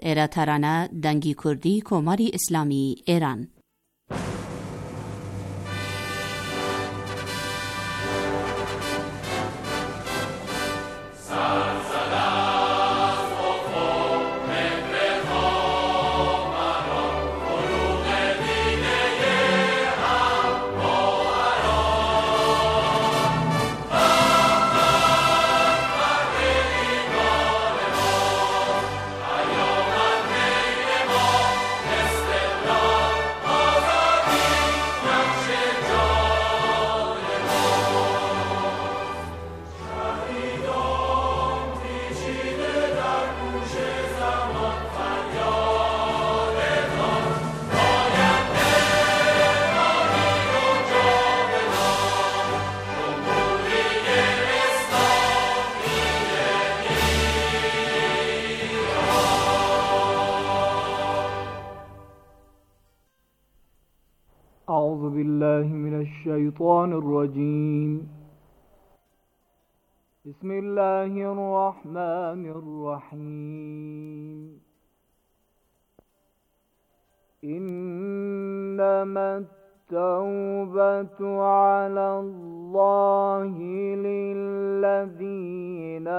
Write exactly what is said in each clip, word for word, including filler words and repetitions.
ایرا ترانه دنگی کردی کماری اسلامی ایران. أعوذ بالله من الشيطان الرجيم. بسم الله الرحمن الرحيم. إنما التوبة على الله للذين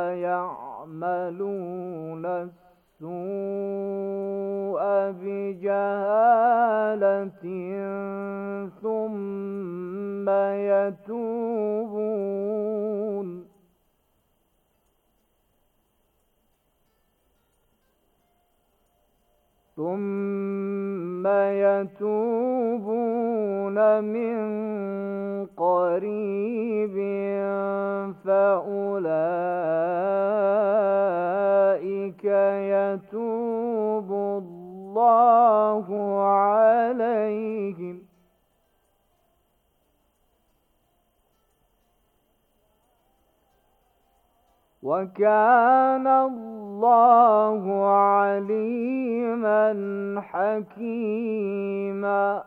يعملون السوء بجهالة ثم يتوبون ثم يتوبون من قريب فأولئك يتوب الله عليهم وكان الله عليما حكيما.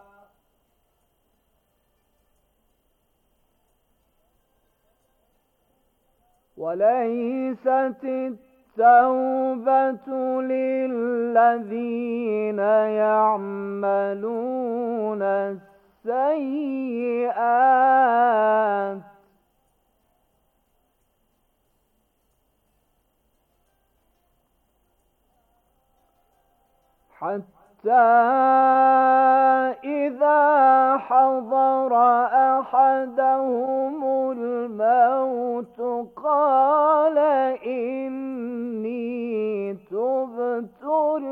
وليست التوبة للذين يعملون السيئات حتى إذا حضر أحدهم الموت قال إني تبت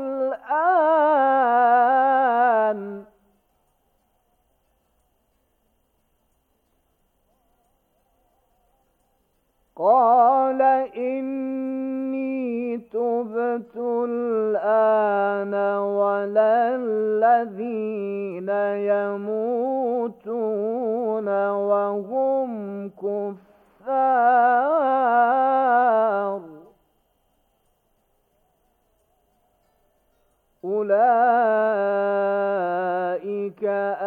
الآن قال إني تبت الآن ولا الذين يموتون وهم كفار أولئك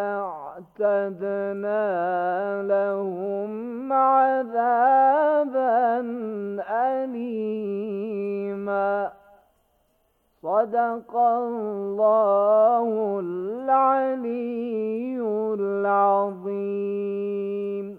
أعتدنا لهم عذابا أليما. صدق الله العلي العظيم.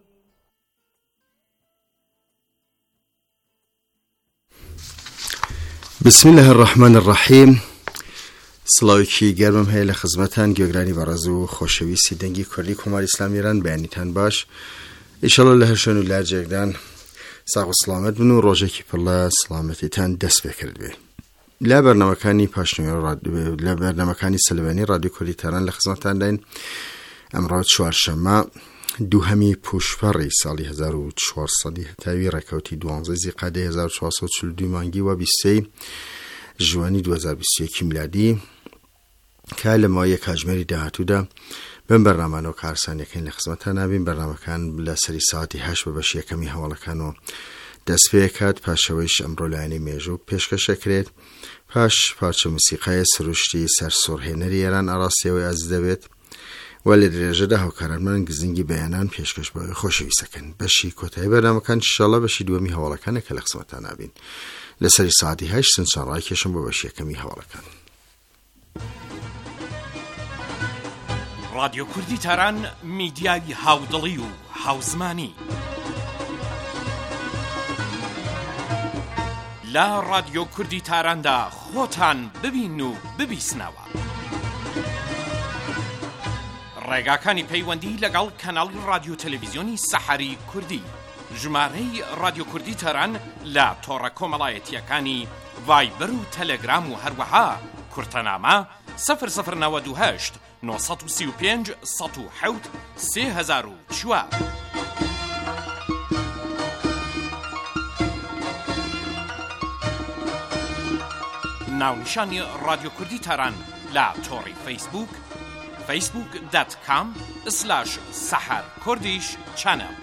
بسم الله الرحمن الرحیم. سلاوکی گرمم هی لخدمتان گوگرانی برازو خوشویستی دنگی کردی کمار اسلامی ایران بیانیتان باش. انشالله لهشون و لرجگدان ساق و سلامت بنو روزه کی پلا سلامتی تان دست بکرد بی. لا برنامه‌کانی پاشنوی رادیو لا برنامه‌کانی سلوانی رادیو کردی تران لخدمتان دین. امروز چهارشنبه دوهمی پوشفری سالی هزار و چهارصد تاوی رکوتی دوانزده زیقاده هزار و چهارصد و چهل و دو مانگی و بیست جوانی دو هزار و بیست و یک میلادی که لما یک اجمری دهاتو ده بن برنامه نو کارسان یکین لخدمتان نبین. برنامه کان لسری ساعتی هشت بباشی یکمی حواله کانو دست پیکات پاشویش امرو لعنی میجو پیشکش کرد. پاش پارچه موسیقی سروشتی سرسور هنری ایران عراسی و از دوید ولی درجه ده هاوکاران من گزینگی بیانان پیشکش باید خوشوی سکن باشی کتای برنامه کان انشالله باشی دومی حواله کانه که لخدمتان نبین لسری ساعتی هشت سنچان رای کشم باشی یکمی حواله کان. رادیۆ کوردی تاران میدیای هاودڵی و هاوزمانی لە رادیۆ کوردی تاراندا خۆتان ببین و ببیسنەوە. ڕێگاکانی پەیوەندی لەگەڵ کەناڵی رادیۆ تەلەڤیزیۆنی سەحەری کوردی، ژمارەی رادیۆ کوردی تاران لە تۆڕە کۆمەڵایەتیەکانی ڤایبەر و تەلەگرام و هەروەها کورتەنامە سەفر سەفر نەوەد و هەشت نۆ سەد و سی و پێنج سەد و حەوت سێ هەزار و چوار. ناونیشانی رادیۆ کوردی تاران لە تۆڕی فەیسبوک فەیسبوک دات کام سلاش سەحەر کوردیش چەنەڵ.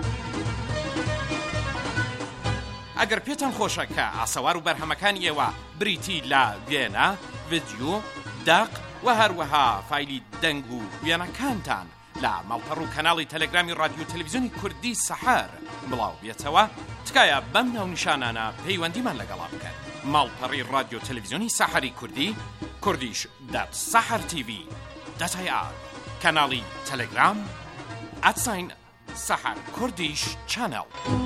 ئەگەر پێتان خۆشە کە ئاسەوار و بەرهەمەکانی ئێوە بریتی لە وێنە، ڤیدیۆ، داق و هەروەها فایلی دەنگ و وێنەکانتان لە ماڵپەڕ و کەناڵی تەلەگرامی رادیۆ تەلەڤیزیۆنی کوردی سەحەر بڵاو بێتەوە، تکایە بەم ناونیشانانە پەیوەندیمان لەگەڵا بکەن. ماڵپەڕی رادیۆ تەلەڤیزیۆنی سەحەری کوردی، کوردیش دات سەحەر تیڤی دات ئای ئار، کەناڵی تەلەگرام ئەتساین سەحەر کوردیش چەنەڵ.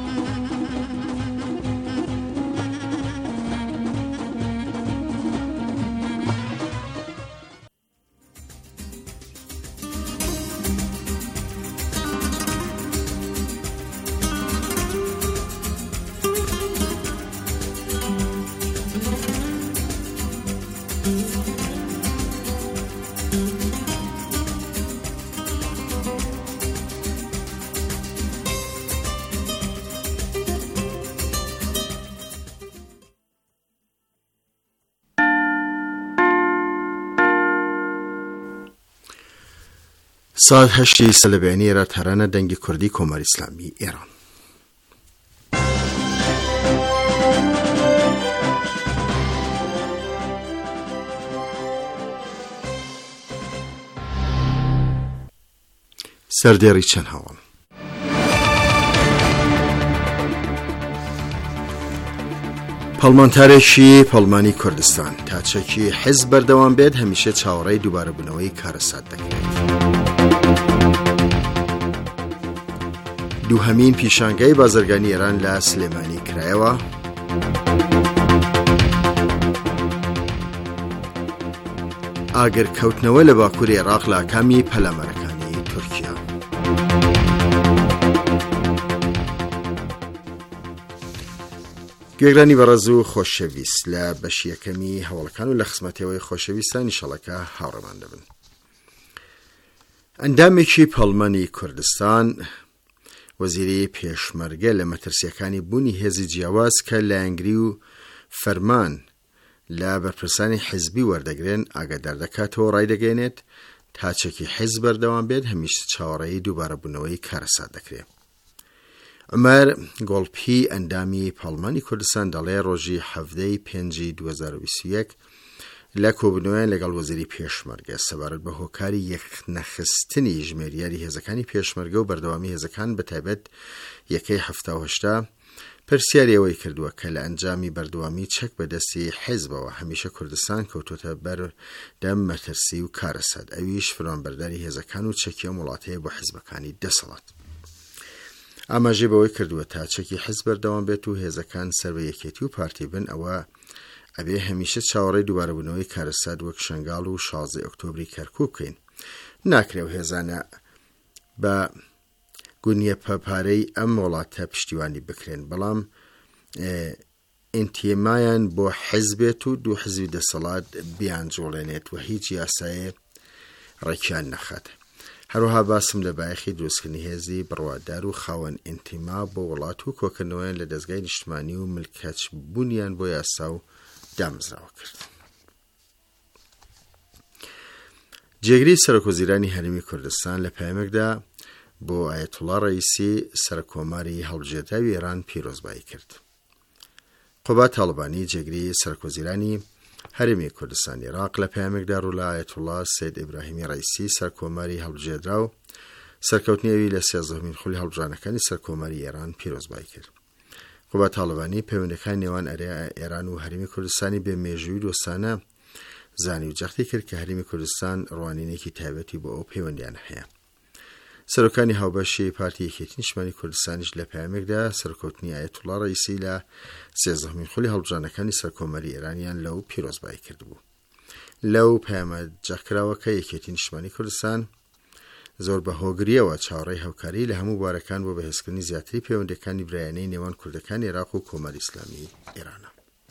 سال هەشتی سەلەبێنی ئێرە تەرانە دەنگی کوردی کۆماری ئیسلامی ئێران. سەردێڕی چەند هەواڵ. پەڵمانتارێکی پەڵمانی کوردستان تاچەکی حیزب بەردەوام بێت هەمیشە چاوەڕێی دووبارەبوونەوەی کارەسات دەکرێت. دووهەمین پیشانگای بازرگانی ئێران لە سلێمانی کرایەوە. ئاگرکەوتنەوە لە باکووری عێراق لە ئاکامی پەلامارەکانی تورکیا. گوێگرانی بەڕێز و خۆشەویست، لە بەشی یەکەمی هەوڵەکان و لە خزمەتەوەی خۆشەویستان ئینشەڵڵا هاوڕێمان دەبن. ئەندامێکی پەڵمانی کوردستان، وەزیری پێشمەرگە لە مەترسیەکانی بوونی هێزی جیاواز کە لایەنگری و فەرمان لە بەرپرسانی حیزبی وەردەگرێن ئاگادار دەکاتەوە، ڕایدەگەێنێت تاچێکی حیزب بەردەوام بێت هەمیشە چاوەڕێی دووبارەبوونەوەی کارەسات دەکرێت. عومەر گۆڵپی ئەندامی پەڵمانی کوردستان دەڵێ ڕۆژی هەڤدەی پێنجی دوو هەزار و بیست و یەک لە کۆبوونەوەیان لەگەڵ وەزیری پێشمەرگە سەبارەت بە هۆکاری یەکنەخستنی ژمێریاری هێزەکانی پێشمەرگە و بەردەوامی هێزەکان بەتایبەت یەکەی هەفتا و هەشتا پرسیاری ئەوەی کردووە کە لە ئەنجامی بەردەوامی چەک بەدەستی حیزبەوە هەمیشە کوردستان کەوتوتە بەردەم مەترسی و کارەسات، ئەویش فڕۆنبەرداری هێزەکان و چەکی ئەم وڵاتەیە بۆ حیزبەکانی دەسەڵات. ئاماژەی بەوەی کردووە تا چەکی حیزب بەردەوام بێت و هێزەکان سەر بە یەکێتی و پارتی بن، ئەوە ئەبێ هەمیشە چاوەڕێی دووبارەبوونەوەی کارەسات وەک شنگال و شازدەی ئۆکتۆبری کەرکووک بکەین. ناکرێ و هێزانە بە گونیە پەپارەی ئەم وڵاتە پشتیوانی بکرێن، بەڵام ئینتیمایان بۆ حیزبێت و دوو حیزبی دەسەڵات بیانجۆڵێنێت و هیچ یاسایە ڕێکیان نەخات. هەروەها باسم لە بایەخی دروستکردنی هێزی بڕوادار و خاوەن ئینتیما بۆ وڵات و کۆکردنەوەیان لە دەستگای نیشتمانی و ملکەچ بوونیان بۆ یاسا و دامزراوە کرد. جێگری سەرۆکوەزیرانی هەرێمی کوردستان لە پەیامێکدا بۆ ئایەتوڵا ڕەئیسی سەرکۆماری هەڵبژێردراوی ئێران پیرۆزبایی کرد. قوبا تاڵبانی جێگری سەرکۆزیرانی هەرێمی کوردستان عێراق لە پەیامێکدا ڕوو لە ئایەتوڵا سەید ئیبراهیمی ڕەئیسی سەرکۆماری هەڵبژێردرا و سەرکەوتنیەوی لە سیازدەهەمین خولی هەڵبژاردنەکانی سەرکۆماری ئێران پیرۆزبایی کرد. قوبا تاڵبانی پەیوەندەکانی نێوان ئێران و هەرێمی کوردستانی بێ مێژووی دۆستانە زانی و جەختی کرد کە هەرێمی کوردستان ڕوانینێکی تایبەتی بۆ ئەو پەیوەندیان هەیە. سەرۆکانی هاوبەشی پارتی یەکێتی نیشتمانی کوردستانیش لە پەیامێکدا سەرکەوتنی ئایەتوڵا ڕەئیسی لە سێزدەهەمین خولی هەڵبژاردنەکانی سەرکۆمەری ئێرانیان لەو پیرۆزبایی کردبوو. لەو پەیامە جەخکراوەکە یەکێتی نیشتمانی کوردستان زۆر بە هۆگریەوە چاوەڕێی هاوکاری لە هەموو بوارەکان بۆ بەهێزکردنی زیاتری پەیوەندیەکانی برایانەی نێوان کوردەکانی عێراق و کۆمەری ئیسلامی ئێرانە.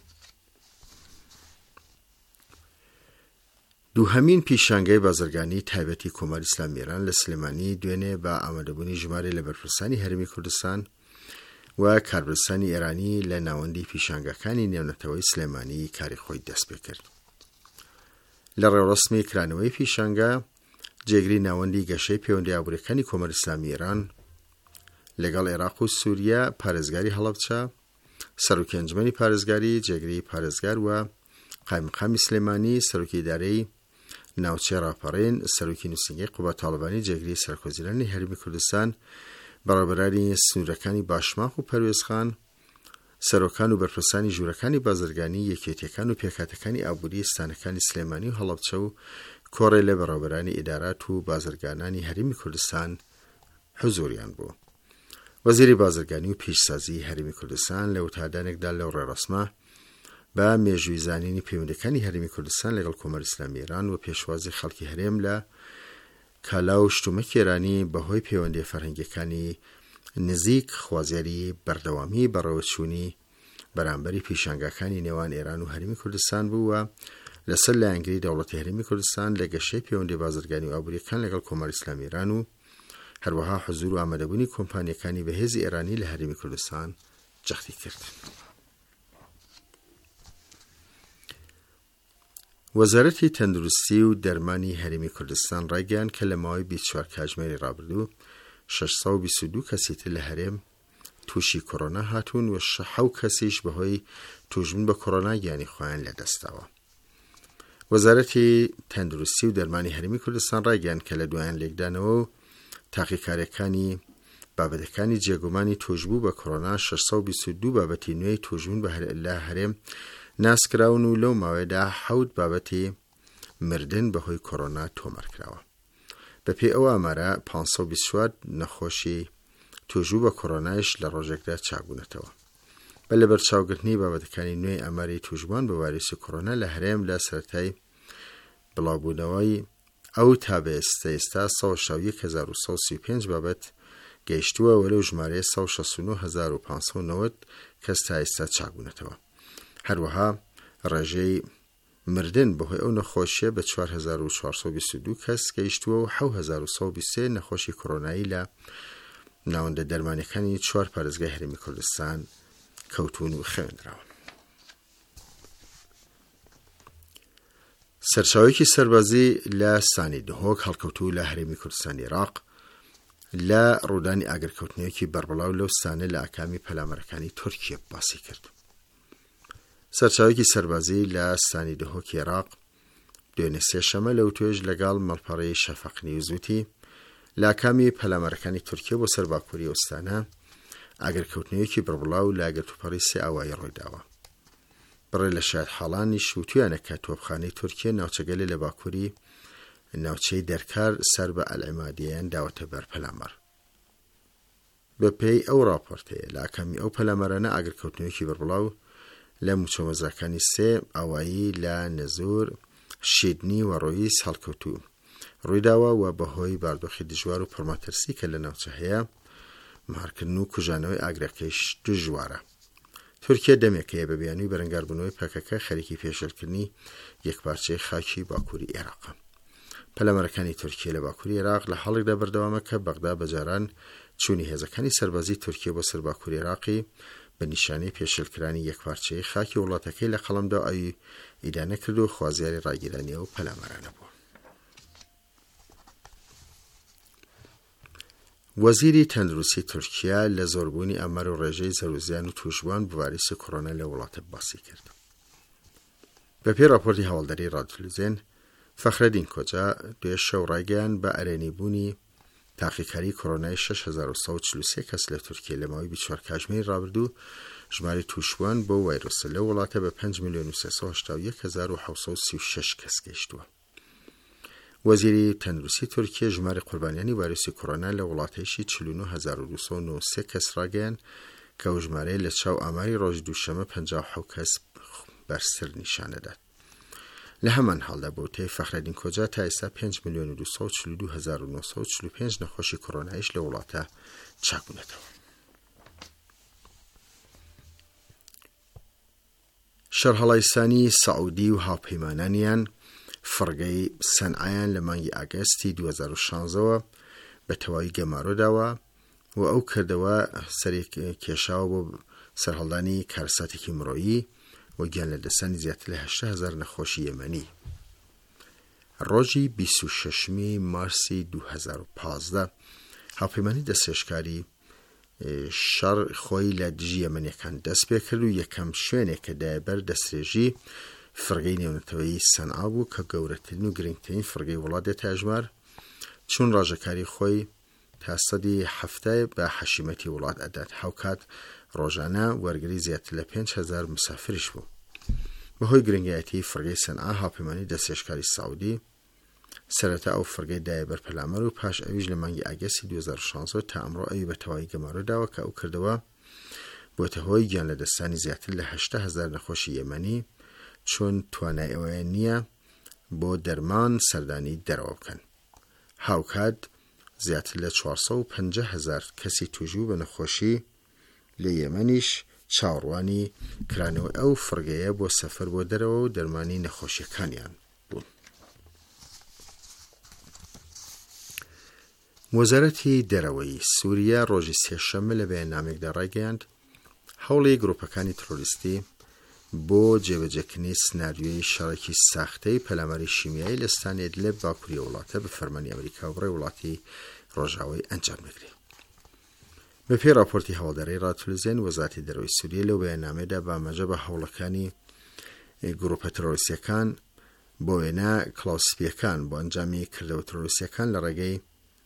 دووهەمین پیشانگای بازرگانی تایبەتی کۆمەری ئیسلامی ئێران لە سلێمانی دوێنێ بە ئامادەبوونی ژمارە لە بەرپرسانی هەرێمی کوردستان و کاربرسانی ئێرانی لە ناوەندی پیشانگاکانی نێونەتەوەی سلێمانی کاری خۆی دەست پێ کرد. لە ڕێوەڕەسمی کرانەوەی پیشانگا جێگری ناوەندی گەشەی پەیوەندی ئابوووریەکانی کۆمەری ئیسلامی ئێران لەگەڵ عێراق و سووریا، پارێزگاری هەڵەبجە، سەرۆکی ئەنجومەنی پارێزگاری، جێگری پارێزگار و قایمقامی سلێمانی، سەرۆکی ئیدارەی ناوچەی ڕاپەڕین، سەرۆکی نووسینگەی قوبا تاڵبانی، جێگری سەرکۆزیرانی هەرێمی کوردستان، بەڕێوەبەرانی سنوورەکانی باشماخ و پەروێزخان، سەرۆکان و بەرپرسانی ژوورەکانی بازرگانی، یەکێتیەکان و پێکهاتەکانی ئابووری ستانەکانی سلێمانی و هەڵەبجە و کۆڕێ لە بەڕێوەبەرانی ئیدارات و بازرگانانی هەرێمی کوردستان حوزوریان بوو. وەزیری بازرگانی و پیشسازی هەرێمی کوردستان لە وتادانێکدا لەو ڕێڕەسمە بە مێژووی زانینی پەیوەندیەکانی هەرێمی کوردستان لەگەڵ کۆمەری ئیسلامی ئێران و پێشوازی خەڵکی هەرێم لە کالا و شتومەکی ئێرانی بەهۆی پەیوەندی فەرهەنگیەکانی نزیک خوازیاری بەردەوامی بەڕێوەچوونی بەرامبەری پیشانگاکانی نێوان ئێران و هەرێمی کوردستان بوو و لەسەر لایەنگری دەوڵەتی هەرێمی کوردستان لە گەشەی پەیوەندی بازرگانی و ئابوووریەکان لەگەڵ کۆمەری ئیسلامی ئێران و هەروەها حوزور و ئامادەبوونی کۆمپانیەکانی بەهێزی ئێرانی لە هەرێمی کوردستان جەختی کرد. وەزارەتی تەندروستی و دەرمانی هەرێمی کوردستان ڕایگەیاند کە لە ماوەی بیست و چوار کاتژمێری ڕابردوو شەش سەد و بیست و دوو کەسی تر لە هەرێم تووشی کۆڕۆنا هاتوون و حەوت کەسیش بەهۆی تووشبوون بە کۆڕۆنا گیانی خۆیان لەدەستاوە. وەزارەتی تەندروستی و دەرمانی هەرێمی کوردستان ڕایگەیاند کە لە دوایان لێکدانەوە و تاقیکاریەکانی بابەتەکانی جێگومانی تووشبوو بە کۆڕۆنا شەش سەد و بیست و دوو بابەتی نوێی تووشبوون لە هەرێم ناسکراون و لەو ماوەیەدا حەوت بابەتی مردن بەهۆی کۆڕۆنا تۆمارکراوە. بەپێی ئەو ئامارە پانسەد و بیست و چوار نەخۆشی تووشبوو بە کۆڕۆنایش لە ڕۆژێکدا چاکبوونەتەوە. بە لەبەرچاوگرتنی بابەتەکانی نوێی ئەماری تووشبووان بە ڤایرۆسی کۆڕۆنا لە هەرێم لە سەرەتای بڵاوبوونەوەی ئەو تا بە ئێستا ئێستا سەد و شەش هەزار و سەد و سی و پێنج بابەت گەیشتووە و لەو ژمارەیە سەد و شەست و نۆ هەزار و پانسەد و نەوەت کەس تا ئێستا چاکبوونەتەوە. هەروەها ڕێژەی مردن بەهۆی ئەو نەخۆشیە بە چوار هەزار و چوارسەد و بیست و دوو کەس گەیشتووە و حەوت هەزار و سەد و بیست و سێ نەخۆشی کۆڕۆنایی لە ناوەندە دەرمانەکانی چوار پارێزگای هەرێمی کوردستان کەوتون و خوێندراون. سەرچاوێکی سەربازی لە سانی دهۆک هەڵکەوتوو لە هەرێمی کوردستانی عێراق لە ڕوودانی ئاگرکەوتنەوەیەکی بەربڵاو لەو سانە لە ئاکامی پەلامەرەکانی تورکیە باسی کرد. سەرچاوێکی سەربازی لە سانی دهۆکی عێراق دوێنێ سێشەمە لەو توێژ لەگەڵ مەڵپەڕەی شەفەق نیوزوتی لە ئاکامی پەلامەرەکانی تورکیە بۆ سەر باکووری ئەوستانە ئاگرکەوتنەوەیەکی بەربڵاو لە ئاگرتوپەڕی سێ ئاوایی ڕوویداوە. بڕێ لە شایەت حاڵانی شووتویانە کە تۆپخانەی تورکیە ناوچەگەلێ لە باکووری ناوچەی دەرکار سەر بە ئەلعیمادیەیان داوەتە بەر پەلامەر. بە پێی ئەو راپۆرتەیە لە ئاکامی ئەو پەلامەرانە ئاگرکەوتنەوەیەکی بەربڵاو لە موچەوەزەکانی سێ ئاوایی لە نەزور، شیدنی و ڕۆیس هەڵکەوتوو ڕوویداوە و بەهۆی باردۆخی دژوار و پڕمەترسی کە لە ناوچە هەیە مارکردن و کوژانەوەی ئاگرەکەیش دژوارە. تورکیە دەمێکەیە بە بیانووی بەرەنگاربوونەوەی پەکەکە خەریکی پێشێلکردنی یەکپارچەی خاکی باکووری عێراقە. پەلامەرەکانی تورکیە لە باکووری عێراق لە هەڵێکدا بەردەوامە کە بەغدا بەجاران چوونی هێزەکانی سەربازی تورکیە بۆ سەر باکووری عێراقی بە نیشانەی پێشێلکرانی یەکپارچەی خاکی وڵاتەکەی لە قەڵەمدا ئەوی ئیدانە کرد و خوازیاری ڕاگیرانیە و پەلامەرانە بوو. وەزیری تەندروستی تورکیا لە زۆربوونی ئەمەر و ڕێژەی زەروزیان و تووشبووان بە ڤایرۆسی کۆڕۆنا لە وڵاتە باسی کرد. بەپێی راپۆرتی هەواڵدەری ڕادیۆتەلەڤیزیۆن فەخرەدین کۆجا دوێ شەو ڕایگەیاند بە ئەرێنیبوونی تاقیکاری کۆرۆنای شش هەزار و سەد و چل و سێ کەس لە تورکیا لە ماوەی بیست و چوار کاتژمێری ڕابردوو ژمارەی تووشبووان بۆ ڤایرۆسە لەو وڵاتە بە پێنج ملیۆن و سێسەد و هەشتا و یەک هەزار و حەوت سەد و سی و شەش کەس گەیشتووە. وەزیری تەندروستی تورکیا ژمارە قوربانیانی ڤایرۆسی کۆرۆنا لە وڵاتەیەشی چل و نۆ هەزار و دووسەد و نۆ و سێ کەس ڕاگەیاند کە ئەو ژمارەیە لە چاو ئاماری ڕۆژی دووشەمە پەنجا و حەوت کەس بەرزتر نیشانەدات. لە هەمان هەڵدا بۆ وتەی فەخرەدین کۆجا تا ئێستا پێنج ملیۆن و دووسەد و چل و دوو هەزار و نۆسەد و چل و پێنج نەخۆشی کۆرۆنایش لە وڵاتە چاکبوونەتەوە. شەرهەڵایسانی سەعودی و هاوپەیمانانیان فڕگەی سەنعایان لە مانگی ئاگەستی دوو هەزار و شانزەوە بە تەواوی گەمارۆداوە و ئەو کردەوە سەرێک کێشاوە بۆ سەرهەڵدانی کارەساتێکی مرۆیی و گیان لە دەستانی زیاتر لە هەشتا هەزار نەخۆشی یەمەنی. ڕۆژی بیست و شەشمی مارسی دوو هەزار و پانزدە هاوپەیمانی دەستێشکاری شەڕ خۆی لە دژی یەمەنیەکان دەست پێ کرد و یەکەم شوێنێک کە دایەبەر دەستێژی فڕگەی نێونەتەوەیی سەنعا بوو کە گەورەترین و گرنگترین فڕگەی وڵات دێتە ژمار، چون ڕاژەکاری خۆی تا سەدی هەفتە بە حەشیمەتی وڵات ئەدات. هاوکات ڕۆژانە وەرگری زیاتر لە پێنج هەزار مسافریش بوو. بەهۆی گرنگایەتی فڕگەی سەنعا هاوپەیمانی دەستێشکاری سەعودی سەرەتا ئەو فڕگەی دایە بەر پەلامەر و پاش ئەویش لە مانگی ئاگەستی دوو هەزار و شانزە تا ئەمڕۆ ئەوی بە تەواوی گەمارۆداوە کە ئەو کردەوە بۆتە هۆی گیان لە دەستانی زیاتر لە هەشتا هەزار نەخۆشی یەمەنی، چون توانای ئەوەیان نییە بۆ دەرمان سەردانی دەرەوە بکەن. هاوکات زیاتر لە چوارسەد و پەنجا هەزار کەسی تووژبوو بە نەخۆشی لە یەمەنیش چاوەڕوانی کرانەوە ئەو فڕگەیە بۆ سەفەر بۆ دەرەوە و دەرمانی نەخۆشیەکانیان بوون. وەزارەتی دەرەوەی سووریا ڕۆژی سێشەممە لە بەیاننامێکدا ڕایگەیاند هەوڵی گروپەکانی تۆریستی بۆ جێبەجێکردنی سناریۆی شەڕێکی ساختەی پەلاماری شیمیایی لە ستانی ئیدلیب باکووری وڵاتە بە فەرمانی ئەمریکا و بڕێ وڵاتی ڕۆژاوای ئەنجام بگرێت. بە پێی راپۆرتی هەوڵداری ڕاتولزیان وەزارەتی دەرەوەی سووریا لەو بەیاننامەیەدا بامەجە بە هەوڵەکانی گروپە تۆریستیەکان بۆ وێنە کڵاوسپیەکان بۆ ئەنجامی کردەوە تۆریستیەکان لە ڕێگەی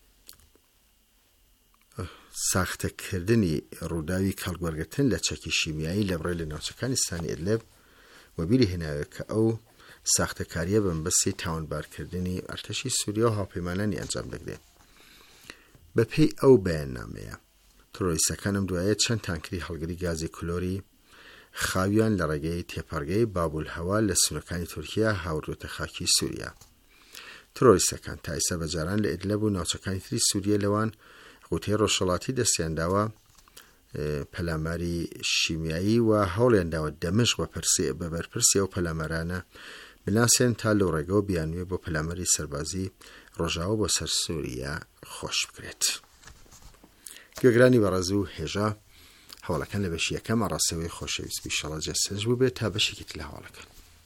ساختەکردنی ڕووداوی کەڵگوەرگرتن لە چەکی شیمیایی لە بڕێ لە ناوچەکانی ستانی ئیدلیب و بیری هێناوە کە ئەو ساختەکاریە بە مەبەستی تاوانبارکردنی ئەرتەشی سووریا و هاوپەیمانانی ئەنجام دەگرێت. بە پێی ئەو بەیاننامەیە تۆریستەکان ئەم دوایە چەند تانکری هەڵگری گازی کلۆری خاویان لە ڕێگەی تێپەڕگەی بابول هەوا لە سونەکانی تورکیا هاوردۆتە خاکی سووریا. تۆریستەکان تا ئێستا بەجاران لە ئیدلیب و ناوچەکانی تری سووریا لەوان قوتەی ڕۆژهەڵاتی دەستیانداوە پەلاماری شیمیایی و هەوڵیانداوە دەمەشق بە بەرپرسی ئەو پەلامەرانە بناسێن تا لەو ڕێگەوە بیانوێ بۆ پەلامەری سەربازی ڕۆژاوە بۆ سەر سووریا خۆش بکرێت. گوێگرانی بەڕێز و هێژە هەوڵەکان لە بەشی یەکەم ئاڕاستەوەی خۆشەویست ئینشاڵڵا جەستەنج بوو بێت تا بەشێکی تر لە هەوڵەکان.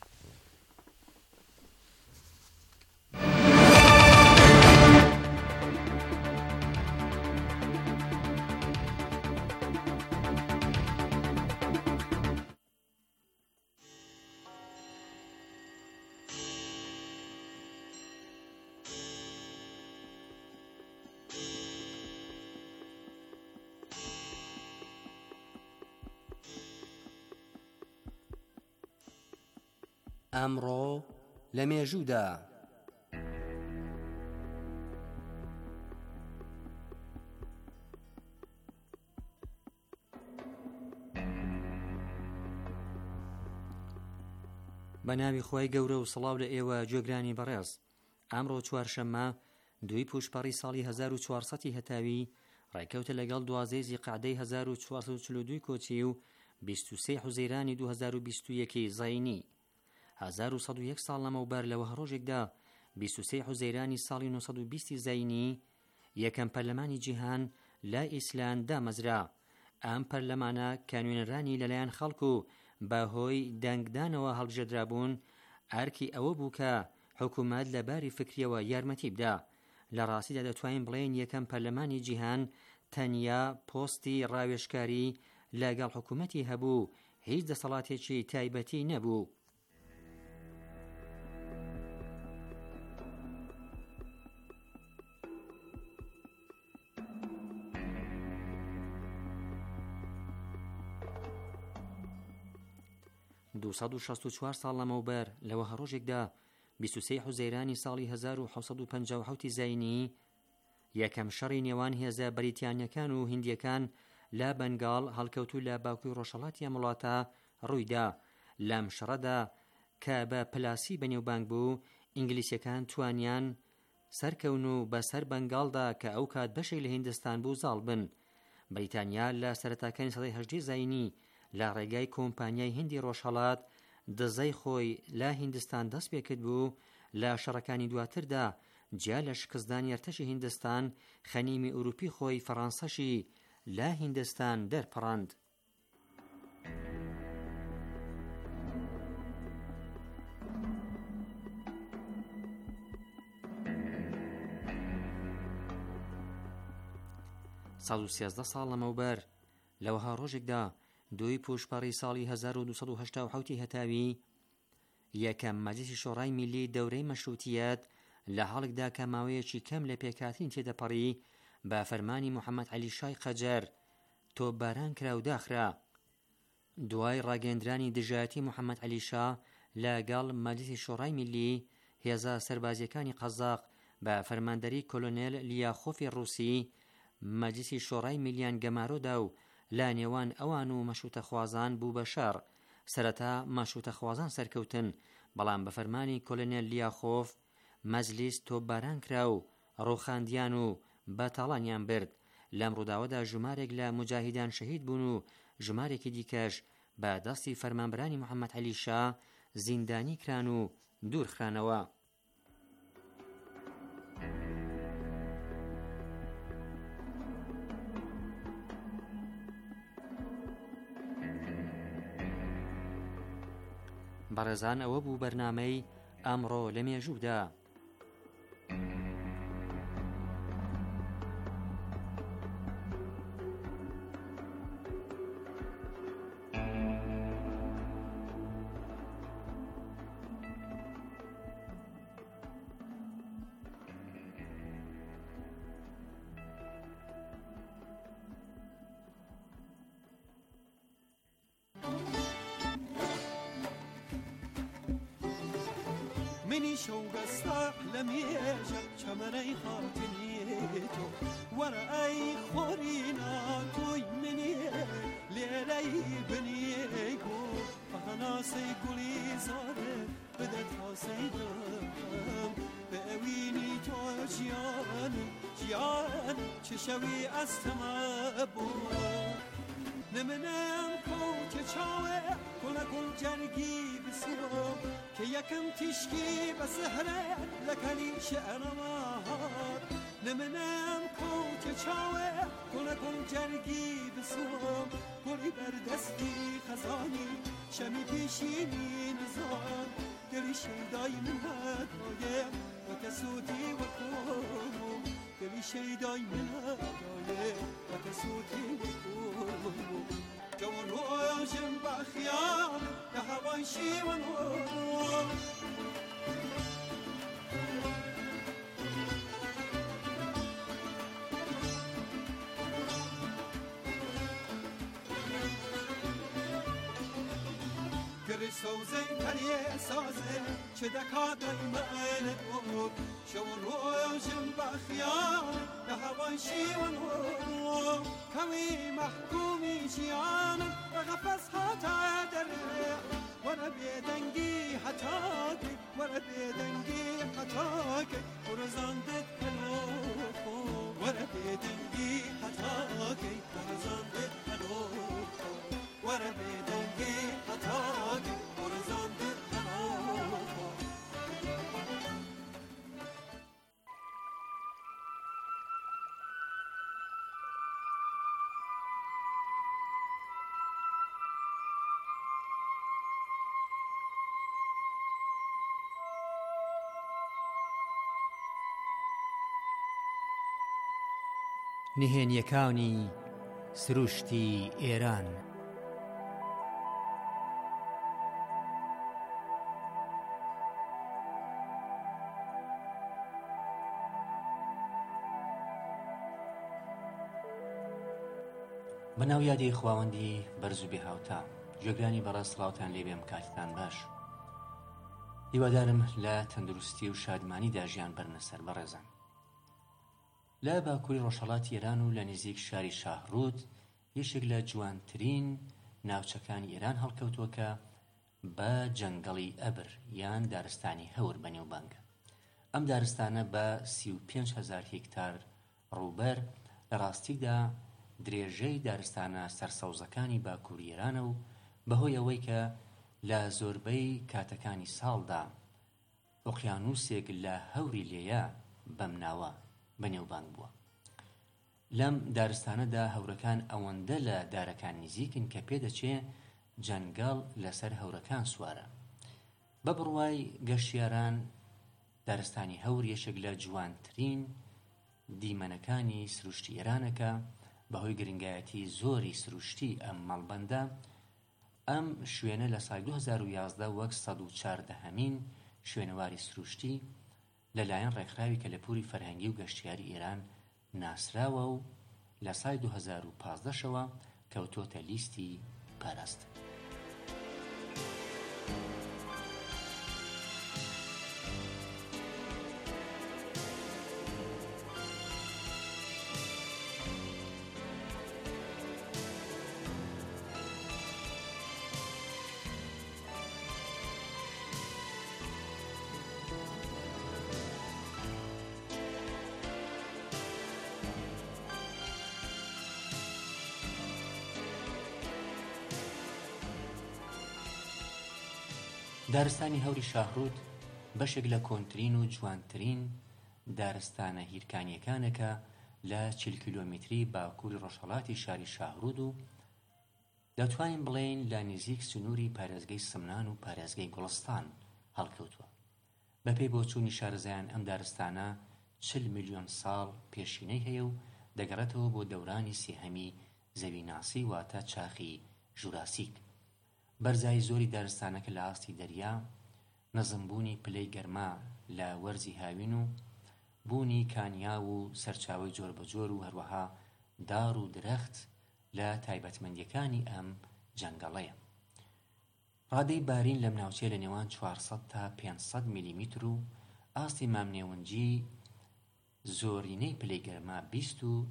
ئەمڕۆ لە مێژوودا بە ناوی خۆی گەورە و سڵاو لە ئێوە گوێگرانی بەڕێز. ئەمڕۆ چوارشەممە دوی پوشپەڕی ساڵی هەزار و چوارسەدی هەتاوی ڕێکەوتە لەگەڵ دوازدەی زیقعدەی هەزار و چوارسەد و چل و دوو کۆچی و بیست و سێ حوزەیرانی دوو هەزار و بیست و یەکی زاینی. هەزار و سەد و یەک ساڵ لەمەوبەر لەوە هەڕۆژێکدا بیست و سێ حوزەیرانی ساڵی نۆ سەد و بیستی زاینی یەکەم پەرلەمانی جیهان لای ئیسلان دامەزرا. ئەم پەرلەمانە کانوێنەرانی لەلایەن خەڵک و بەهۆی دەنگدانەوە هەڵبژێردرابوون ئەرکی ئەوە بوو کە حکوومەت لە باری فکریەوە یارمەتی بدا. لە ڕاستیدا دەتوانین بڵێن یەکەم پەرلەمانی جیهان تەنیا پۆستی ڕاوێژکاری لەگەڵ حکوومەتی هەبوو، هیچ دەسەڵاتێکی تایبەتی نەبوو. دووسەد و شەست و چوار ساڵ لەمەوبەر لەوە هەڕۆژێکدا بیست و سێ حوزەیرانی ساڵی هەزار و حەوت سەد و پەنجا و حەوت زاینی یەکەم شەڕی نێوان هێزە بەریتانیەکان و هیندیەکان لە بەنگاڵ هەڵکەوتو لە باکووری ڕۆژهەڵاتی ئەم وڵاتە ڕوویدا. لەم شەڕەدا کە بە پلاسی بەنێوبانگ بوو، ئینگلیسیەکان توانیان سەرکەون و بەسەر بەنگاڵدا کە ئەو کات بەشێک لە هیندستان بوو زاڵ بن. بەریتانیا لە سەرەتاکانی سەدەی هەژدەی زاینی لە ڕێگای کۆمپانیای هیندی ڕۆژهەڵات دزەی خۆی لە هیندستان دەست پێکرد بوو. لە شەڕەکانی دواتردا جیا لە شکستدانی ئەرتەشی هیندستان خەنیمی ئوروپی خۆی فەڕەنسەشی لە هیندستان دەرپەڕاند. سەد و سیازدە ساڵ لەمەوبەر لەوەها ڕۆژێکدا دوای پوشپەڕی ساڵی هەزار و دووسەد و هەشتا و حەوتی هەتاوی یەکەم مەجلیسی شۆڕای میلی دەورەی مەشروتیەت لە حاڵێکدا کە ماوەیەکی کەم لە پێکهاتنی تێدەپەڕی بە فەرمانی محەممەد عەلی شای قەجەر تۆپباران کرا و داخرا. دوای ڕاگەیاندرانی دژایەتی محەممەد عەلی شا لەگەڵ مەجلیسی شۆڕای میلی، هێزە سەربازیەکانی قەزاق بە فەرماندەری کۆلۆنێل لیاخۆفی ڕووسی مەجلیسی شۆڕای میلیان گەمارۆدا و لە نێوان ئەوان و مەشروتەخوازان بوو بە شەڕ. سەرەتا مەشروتەخوازان سەرکەوتن، بەڵام بە فەرمانی کۆلۆنێل لیاخۆف مەجلیس تۆپباران کرا و ڕۆخاندیان و بە تاڵانیان برد. لەم ڕووداوەدا ژمارێک لە مجاهیدان شەهید بوون و ژمارێکی دیکەش بە دەستی فەرمانبەرانی محەممەد عەلی شا زیندانی کران و دوورخرانەوە. بەڕێزان، ئەوە بوو بەرنامەی ئەمڕۆ لە مێژوودا. منی شوقستاق لميجا شمري خاطنيتو ورأي خورينا توي مني ليلي بنيكو فهنا سيقولي زاره بدت حسيدم بأويني تو جيان جيان چشوي استمابو نمنم کوچه چاوه کل کل جرگی بسیرم که یکم تشکی بسهره لکنی شعرمات نمنم کوچه چاوه کل کل جرگی بسیرم کلی بر دستی خزانی شمی پیشینی نزار دلی شیدای من هدایه و کسوتی و کوم دلی شیدای من هدایه و کسوتی و کوم جوان روشن بخیام به هوای شیوان گری سوزه کلیه سازه چه دکا دایمه بود جوان روشن بخیام به هوای شیوان کمی محکومی جیان و غفص حتا دره ورا بیدنگی حتا که ورا بیدنگی حتا که برزاندت کلو ورا بیدنگی حتا که برزاندت کلو ورا بیدنگی حتا که برزاندت کلو نهێنیەکانی سروشتی ئێران. بەناو یادی خواوەندی بەرز و بێهاوتا گوێگرانی بەڕێز سڵاوتان لێبێم کاتتان باش. هیوادارم لە تەندروستی و شادمانیدا ژیان بەرنە سەر بەڕێزان. لە باکووری ڕۆژهەڵاتی ئێران و لە نزیک شاری شاهڕوود یەکێک لە جوانترین ناوچەکانی ئێران هەڵکەوتووە کە بە جەنگەڵی ئەبر یان دارستانی هەور بەنێوبانگە. ئەم دارستانە بە سی و پێنج هەزار هێکتار ڕووبەر لە ڕاستیدا درێژەی دارستانە سەرسەوزەکانی باکووری ئێرانە و بەهۆی ئەوەی کە لە زۆربەی کاتەکانی ساڵدا ئۆقیانوسێک لە هەوری لێیە بەم ناوە بەنێوبانگ بووە. لەم دارستانەدا هەورەکان ئەوەندە لە دارەکان نزیکن کە پێدەچێ جەنگەڵ لەسەر هەورەکان سوارە. بە بڕوای گەشتیاران دارستانی هەور یەکێک لە جوانترین دیمەنەکانی سروشتی ئێرانەکە. بەهۆی گرنگایەتی زۆری سروشتی ئەم مەڵبەندە ئەم شوێنە لە ساڵی دوو هەزار و یازدە وەک سەد و چواردەهەمین شوێنەواری سروشتی لەلایەن ڕێکخراوی کەلەپوری فەرهەنگی و گەشتیاری ئێران ناسراوە و لە ساڵی دوو هەزار و پانزدەشەوە کەوتۆتە لیستی پاراست. دارستانی هەوری شاهڕوود بەشێک لە کۆنترین و جوانترین دارستانە هیرکانیەکانەکە لە چل کیلۆمتری باکووری ڕۆژهەڵاتی شاری شاهڕوود و دەتوانین بڵێین لە نزیک سنووری پارێزگەی سمنان و پارێزگەی گوڵستان هەڵکەوتووە. بەپێی بۆچوونی شارەزایان ئەم دارستانە چل میلیۆن ساڵ پێشینەی هەیە و دەگەڕێتەوە بۆ دەورانی سێهەمی زەویناسی واتە چاخی ژوراسیک. بەرزایی زۆری دارستانەکە لە ئاستی دەریا، نەزمبوونی پلەی گەرما لە وەرزی هاوین و بوونی کانیا و سەرچاوی جۆر بەجۆر و هەروەها دار و درەخت لە تایبەتمەندیەکانی ئەم جەنگەڵەیە. ڕادەی بارین لەم ناوچەیە لە نێوان چوارسەد تا پێنج میلیمتر و ئاستی مامنێونجی زۆرینەی پلەی گەرما بیست و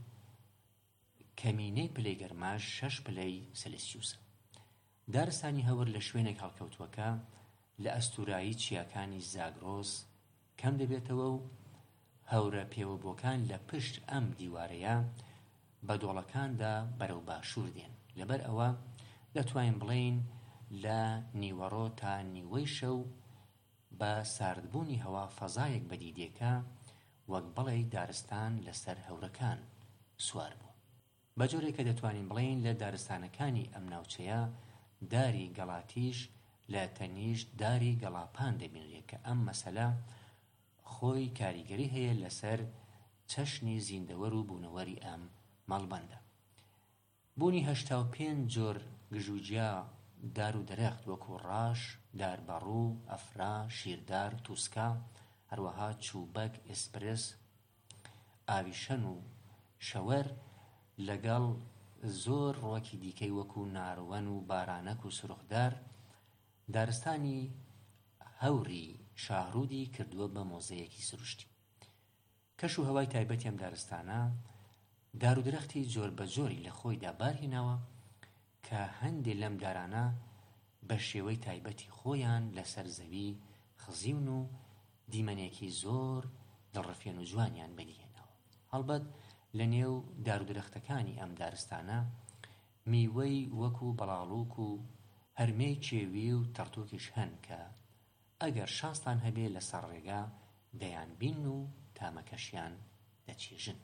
کەمینەی پلەی گەرماش شەش پلەی سەلسیوسە. دارستانی هەور لە شوێنێک هەڵکەوتووەکە لە ئەستورایی چیاکانی زاگرۆس کەم دەبێتەوە و هەورە پێوەبۆکان لە پشت ئەم دیوارەیە بە دۆڵەکاندا بەرەو باشوور دێن. لەبەر ئەوە دەتوانین بڵێین لە نیوەڕۆ تا نیوەی شەو بە ساردبوونی هەوا فەزایەک بەدیدێکە وەک بڵێ دارستان لەسەر هەورەکان سوار بوو. بە جۆرێکە دەتوانین بڵێین لە دارستانەکانی ئەم ناوچەیە داری گەڵاتیش لە تەنیشت داری گەڵاپان دەبینرێت کە ئەم مەسەلە خۆی کاریگەری هەیە لەسەر چەشنی زیندەوەر و بوونەوەری ئەم مەڵبەندە. بوونی هەشتا و پێنج جۆر گژوجیا دار و دەرەخت وەکو ڕاش، داربەڕوو، ئەفرا، شیردار، تووسکا، هەروەها چووبەک، ئێسپرس، ئاویشەن و شەوەر لەگەڵ زۆر ڕۆکی دیکەی وەکو ناڕوەن و بارانەک و سروخدار دارستانی هەوری شاهڕوودی کردووە بە مۆزەیەکی سروشتی. کەش و هەوای تایبەتی ئەم دارستانە دار و درەختی جۆر بە جۆری لە خۆیدا بارهێناوە کە هەندێک لەم دارانە بە شێوەی تایبەتی خۆیان لەسەر زەوی خزیون و دیمەنێکی زۆر دڵڕەفێن و جوانیان بەدیهێناوە. هەڵبەت لە نێو دار و درەختەکانی ئەم دارستانە میوەی وەکو بەڵاڵووک و هەرمەی کێوی و تەرتۆکیش هەن کە ئەگەر شانستان هەبێ لەسەر ڕێگا دەیان بین و تامەکەشیان دەچێژن.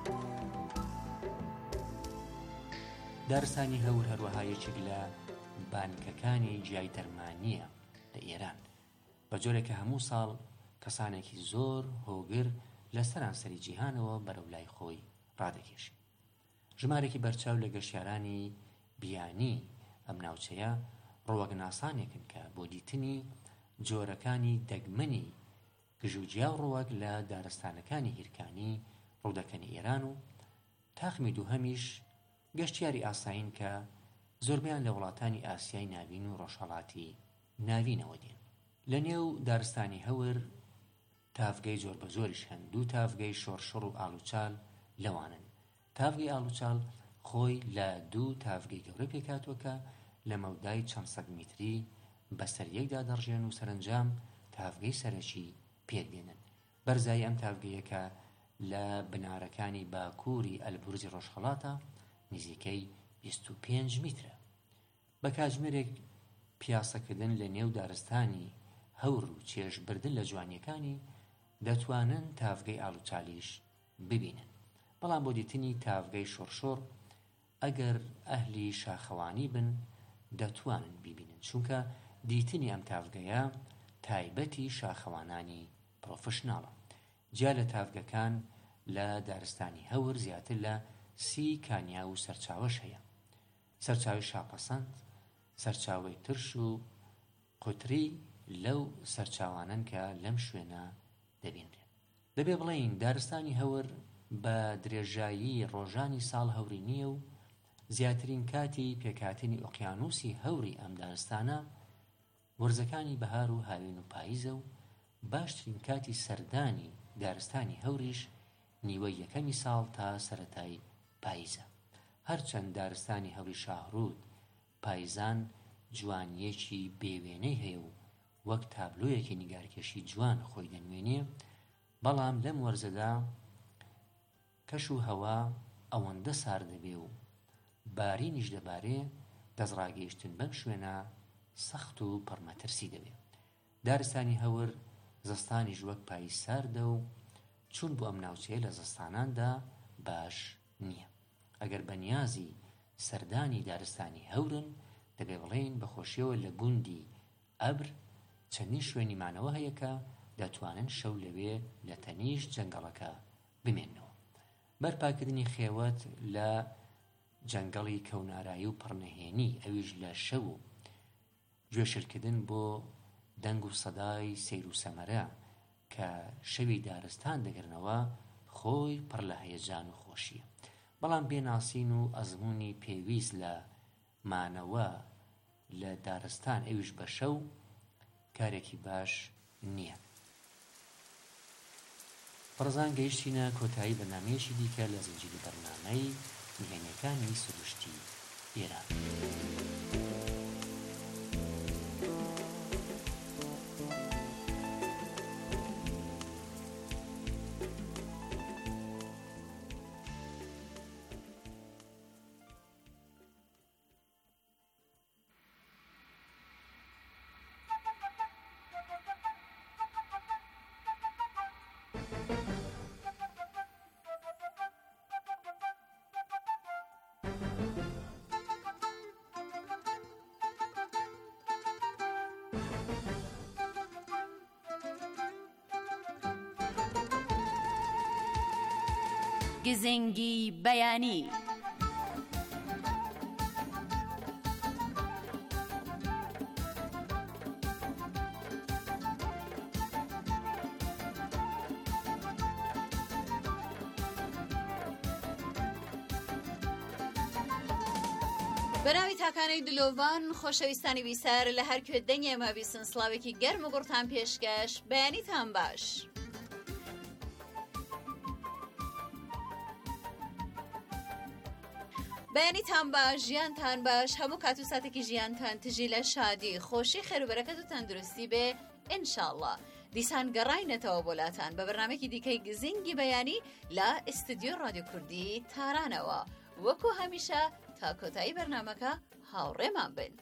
دارستانی هەور هەروەها یەکێک لە بانکەکانی جیای دەرمانیە لە ئێران بە جۆرێکە هەموو ساڵ کەسانێکی زۆر هۆگر لە سەرانسەری جیهانەوە بەرەو لای خۆی ڕادەکێشی. ژمارێکی بەرچاو لە گەشتیارانی بیانی ئەم ناوچەیە ڕۆوەگناسانێکن کە بۆ دیتنی جۆرەکانی دەگمەنی گژوجیا و ڕۆوەک لە دارستانەکانی هیرکانی ڕوودەکەنی ئێران و تاخمی دووهەمیش گەشتیاری ئاساین کە زۆربیان لە وڵاتانی ئاسیای ناوین و ڕۆژهەڵاتی ناوینەوە دێن. لە نێو دارستانی هەور تافگەی زۆر بە زۆریش هەن. دوو تافگەی شۆرشڕ و ئاڵوچال لەوانن. تافگەی ئاڵوچال خۆی لە دوو تافگەی گەورە پێکاتوە کە لە مەودای چەند سەد میتری بەسەر یەکدا دەڕژێن و سەرنجام تافگەی سەرەکی پێدێنن. بەرزایی ئەم تافگەیەکە لە بنارەکانی باکووری ئەلبورجی ڕۆژهەڵاتە نزیکەی بیست و پێنج میترە. بە کاتژمێرێک پیاسەکردن لە نێو دارستانی هەور و چێژبردن لە جوانیەکانی دەتوانن تافگەی ئاڵوچالیش ببینن. بەڵام بۆ دیتنی تافگەی شۆرشۆر ئەگەر ئەهلی شاخەوانی بن دەتوانن ببینن، چونکە دیتنی ئەم تافگەیە تایبەتی شاخەوانانی پرۆفشناڵە. جا لە تافگەکان لە دارستانی هەور زیاتر لە سی کانیا و سەرچاوەش هەیە. سەرچاوی شاپەسەند، سەرچاوی ترش و قوتری لەو سەرچاوانن کە لەم شوێنە دەبینرێن. دەبێ بڵێین دارستانی هەور بە درێژایی ڕۆژانی ساڵ هەوری نییە و زیاترین کاتی پێکهاتنی ئۆقیانوسی هەوری ئەم دارستانە وەرزەکانی بەهار و هاوین و پاییزە و باشترین کاتی سەردانی دارستانی هەوریش نیوەی یەکەمی ساڵ تا سەرەتای پاییزە. هەرچەند دارستانی هەوری شاهڕود پاییزان جوانیەکی بێوێنەی هەیە و وەک تابلۆیەکی نیگارکێشی جوان خۆی دەنوێنێ، بەڵام لەم وەرزەدا کەش و هەوا ئەوەندە سارد دەبێ و بارینیش دەبارێ دەستڕاگەیشتن بەم شوێنە سەخت و پڕمەترسی دەبێ. دارستانی هەور زستانیش وەک پاییز ساردە و چون بۆ ئەم ناوچەیە لە زستاناندا باش نییە. ئەگەر بەنیازی سەردانی دارستانی هەورن دەبێ بڵێن بەخۆشیەوە لە گوندی ئەبر چەندین شوێنی مانەوە هەیە کە دەتوانن شەو لەوێ لە تەنیشت جەنگەڵەکە بمێننەوە. بەرپاکردنی خێوەت لە جەنگەڵی کەونارایی و پڕنەهێنی ئەویش لە شەو و گوێشرکردن بۆ دەنگ و سەدای سەیر و سەمەرە کە شەوی دارستان دەگرنەوە خۆی پڕ لە هەیەجان و خۆشیە. بەڵام بێناسین و ئەزموونی پێویست لە مانەوە لە دارستان ئەویش بە شەو کارێکی باش نییە. بەڕێزان گەیشتینە کۆتایی بەرنامەیەکی دیکە لە زنجیری بەرنامەی نهێنیەکانی سروشتی ئێران. گزنگی بەیانی. بەناوی تاکانەی دلۆڤان خۆشەویستانی بیسار لە هەر کوێ دەنگێ ما بیستن سڵاوێکی گەرم و گوڕتان پێشکەش بەیانیتان باش. بەیانیتان باش، ژیانتان باش، هەموو کات و ساتێکی ژیانتان تژی لە شادی، خۆشی، خێر و تەندروستی بێ ئینشاءالله. دیسان گەڕاینەتەوە بۆلاتان بە بەرنامێکی دیکەی گزنگی بەیانی لە ئستودیۆ رادیۆ کوردی تارانەوە. وەکو هەمیشە تا کۆتایی بەرنامەکە هاوڕێمان بن.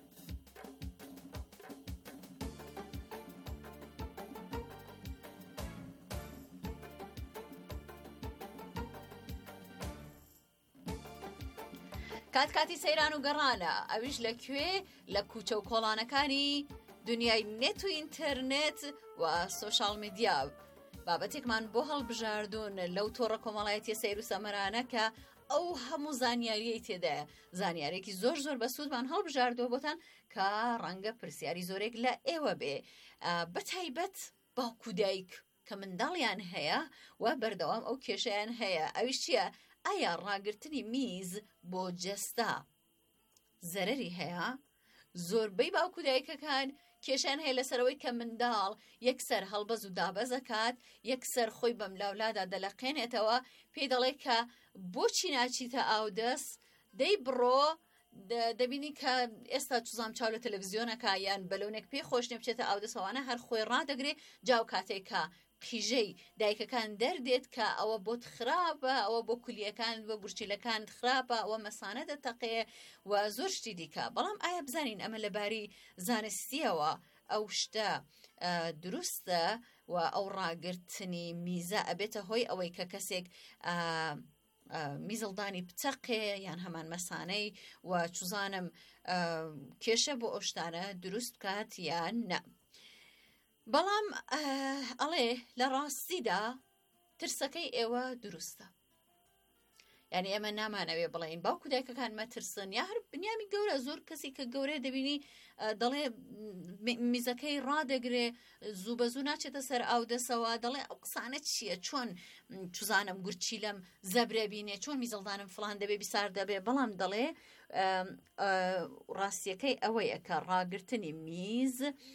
کات کاتی سەیران و گەڕانە ئەویش لەکوێ لە کوچە و کۆڵانەکانی دنیای نێت و ئینتەرنێت و سۆشال میدیا. بابەتێکمان بۆ هەڵبژاردوون لەو تۆڕە کۆمەڵایەتیە سەیر و سەمەرانە کە ئەو هەموو زانیاریەی تێدایە، زانیارێکی زۆر زۆر بەسوودمان هەڵبژاردووە بۆتان کە ڕەنگە پرسیاری زۆرێک لە ئێوە بێ، بەتایبەت باوکو دایک کە منداڵیان هەیە و بەردەوام ئەو کێشەیان هەیە. ئەویش چییە؟ ئایا ڕاگررتنی میز بۆ جەستا زەرەری هەیە؟ زۆربەی باوکو دایکەکان کێشیان هەیە لەسەرەوەی کە منداڵ یەکسەر هەڵبەز و دابەزەکات، یەکسەر خۆی بەم لاولادا دەلەقێنێتەوە، پێی دەڵێ کە بۆچی ناچیتە ئاودەست، دەی بڕۆ دەبینی کە ئێستا چوزام چاو لە تەلەڤیزیۆنەکە یان بەلەونێک پێی خۆش نێ بچێتە ئاودەسەوانە هەر خۆی ڕادەگرێ، جاو کاتێکە قیژەی دایکەکان دەردێت کە ئەوە بۆت خراپە، ئەوە بۆ کولیەکان بۆ گورچیلەکان خراپە، ئەوە مەسانە دەتەقێ و زۆر شتی دیکە. بەڵام ئایا بزانین ئەمە لەباری زانستیەوە ئەو شتە دروستە و ئەو ڕاگررتنی میزە ئەبێتە هۆی ئەوەی کە کەسێک میزڵدانی بچەقێ یان هەمان مەسانەی و چوزانم کێشە بۆ ئەو شتانە دروست بکات یان نە. بەڵام ئەڵێ لە ڕاستیدا ترسەکەی ئێوە دروستە، یعنی ئێمە نامانەوێ بڵێین باوکو دایکەکان مەترسن، یا هەر بنیامی گەورە زۆر کەسی کە گەورەیە دەبینی دەڵێ میزەکەی ڕادەگرێ زوو بە زوو ناچێتە سەر ئاودەسەوە، دەڵێ ئەو قسانە چییە، چۆن چوزانم گورچی لەم زەبرە بینێ، چۆن میزڵدانم فڵان دەبێ بیسار دەبێ. بەڵام دەڵێ ڕاستیەکەی ئەوەیە کە ڕاگررتنی میز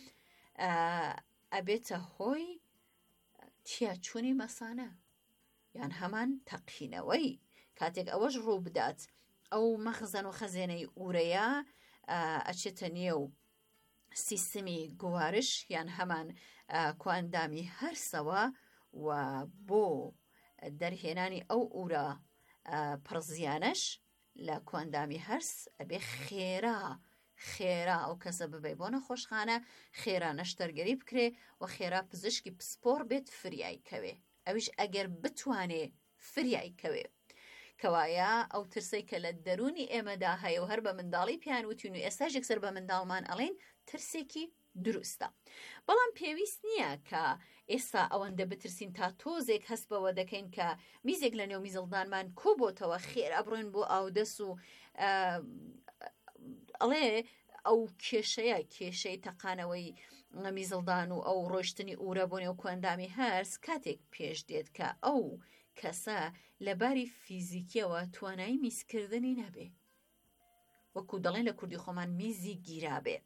ئەبێتە هۆی تیاچوونی مەسانە یان هەمان تەقینەوەی. کاتێک ئەوەش ڕوو بدات ئەو مەخزن و خەزێنەی ئورەیە ئەچێتە نێو سیستمی گوارش یان هەمان کواندامی هەرسەوە و بۆ دەرهێنانی ئەو ئورە پڕزیانەش لە کواندامی هەرس ئەبێ خێرا خێرا ئەو کەسە ببێ بۆ نەخۆشخانە، خێرا نەشتەرگەری بکرێ و خێرا پزیشکی پسپۆر بێت فریای کەوێ. ئەویش ئەگەر بتوانێ فریای کەوێ کەوایە ئەو ترسەی کە لە دەرونی ئێمەدا هەیە و هەر بە منداڵی پیان وتین و ئێستا یەکسەر بە منداڵمان ئەڵێن ترسێکی دروستە. بەڵام پێویست نییە کە ئێستا ئەوەندە بترسین تا تۆزێک هەست بەوە دەکەین کە میزێک لە نێو میزڵدانمان کۆبۆتەوە خێرا بڕۆین بۆ ئاودەس و ئەڵێ ئەو کێشەیە کێشەی تەقانەوەی میزڵدان و ئەو ڕۆشتنی ئورە بۆ نێو کۆندامی هەرس کاتێک پێش دێت کە ئەو کەسە لەباری فیزیکیەوە توانایی میزکردنی نەبێ، وەکو دەڵێن لە کوردی خۆمان میزی گیرابێ.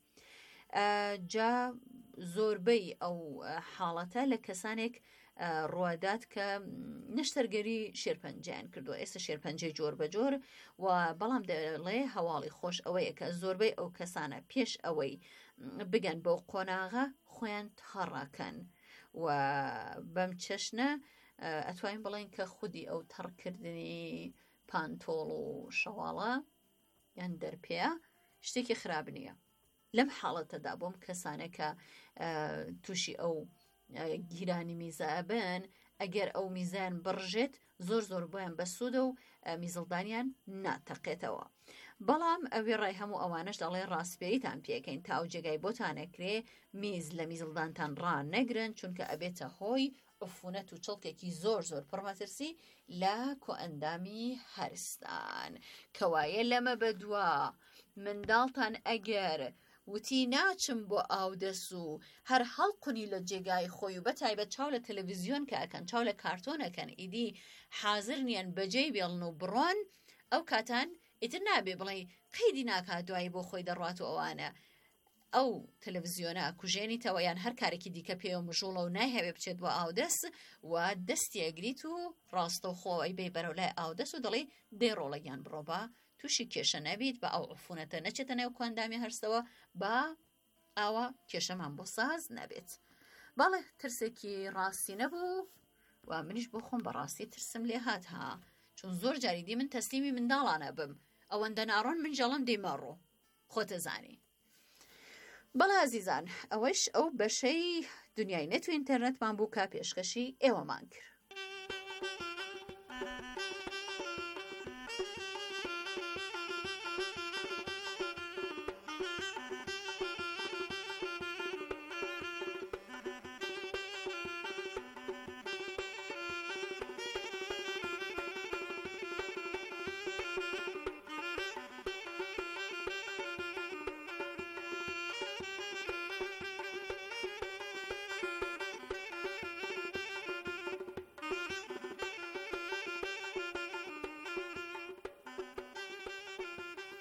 جا زۆربەی ئەو حاڵەتە لە کەسانێک ڕوادات کە نەشتەرگەری شێرپەنجیان کردووە، ئێستا شێرپەنجەی جۆر بە جۆر و بەڵام دەڵێ هەواڵی خۆش ئەوەیە کە زۆربەی ئەو کەسانە پێش ئەوەی بگەن بەو قۆناغە خۆیان تاڕاکەن و بەم چەشنە ئەتوانین بڵێن کە خودی ئەو تەڕکردنی پانتۆڵ و شەواڵە یان دەرپێە شتێکی خراپ نییە. لەم حاڵەتەدا بۆم کەسانە کە تووشی ئەو گیرانی میزە بن، ئەگەر ئەو میزان بڕژێت زۆر زۆر بۆیان بەسوودە و میزڵدانیان ناتەقێتەوە. بەڵام ئەوێ ڕای هەموو ئەوانش دەڵێ ڕاستپێریتان پێکەین تا ئەو جێگای بۆتانەکرێ میز لە میزڵدانتان ڕان نەگرن، چونکە ئەبێتە هۆی عفونەت و چڵکێکی زۆر زۆر پڕمەترسی لە کۆئەندامی هەرستان. کەوایە لەمە بەدووە منداڵتان ئەگەر وتی ناچم بۆ ئاودەس و هەر هەڵقنی لە جێگای خۆی و بەتایبەت چاو لە تەلەڤیزیۆن کەکەن، چاو لە کارتۆنەکەن، ئیدی حازر نیان بەجێی بێڵن و بڕۆن، ئەو کاتان ئیتر نابێ بڵێ قەیدی ناکات دوایی بۆ خۆی دەڕات و ئەوانە ئەو تەلەڤیزیۆنە کوژێنیتەوە یان هەر کارێکی دیکە پێ و مژوڵە و نایهەوێ بچێت بۆ ئاودەس و دەستی ئەگریت و ڕاستە و خۆی بێ بەرەو لای ئاودەس و دەڵێ دێ ڕۆڵەگیان بڕۆبە تووشی کێشە نەبیت بە ئەو عفونەتە نەچێتە نێو کۆندامی هەرسەوە بە ئاوە کێشەمان بۆ ساز نەبێت. بەڵێ ترسێکی ڕاستی نەبوو و منیش بۆ خۆم بەڕاستی ترسم لێ هات ها، چون زۆر جاریدی من تەسلیمی منداڵانە بم ئەوەندە ناڕۆن من جەڵم دێمەڕۆ خۆتەزانی. بەڵێ عزیزان ئەوەش ئەو بەشەی دنیای نێت و ئینتەرنێتمان بوو کا پێشکەشی ئێوەمان کرد.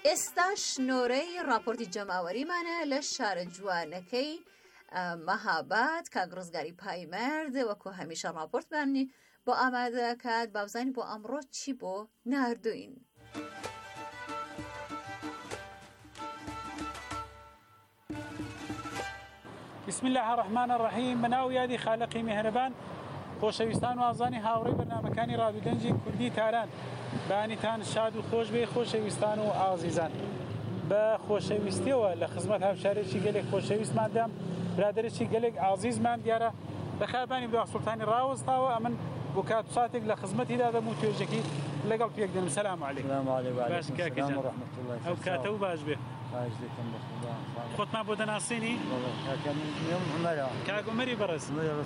ئێستا شنۆرەی راپۆرتی جەماوەریمانە لە شارە جوانەکەی مەهاباد. کاک ڕزگاری پایمەرد وەکو هەمیشە راپۆرتمانی بۆ ئامادە دەکات. بابزانی بۆ ئەمڕۆ چی بۆ ناردوین. بسم الله الرحمن الرحیم. بەناو یادی خالقی میهرەبان، خۆشەویستان و ئازانی هاوڕێی بەرنامەکانی ڕادیۆدەنجی کوردی تاران، بەیانیتان شاد و خۆش بێ خۆشەویستان و ئازیزان. بە خۆشەویستیەوە لە خزمەت هاوشارێکی گەلێک خۆشەویستماندام، برادێکی گەلێک ئازیزمان دیارە لە خابانی بەداخ سوڵتانی ڕاوەستاوە. ئەمن بۆ کات ساتێک لە خزمەتیدا دەم و توێژێکی لەگەڵ پێک دەنم. سەلام عەلەیکم. باش کاکەجان، ئەو کاتە و باش بێ. خۆتمان بۆ دەناسێنی؟ کاک عومەری بەڕێز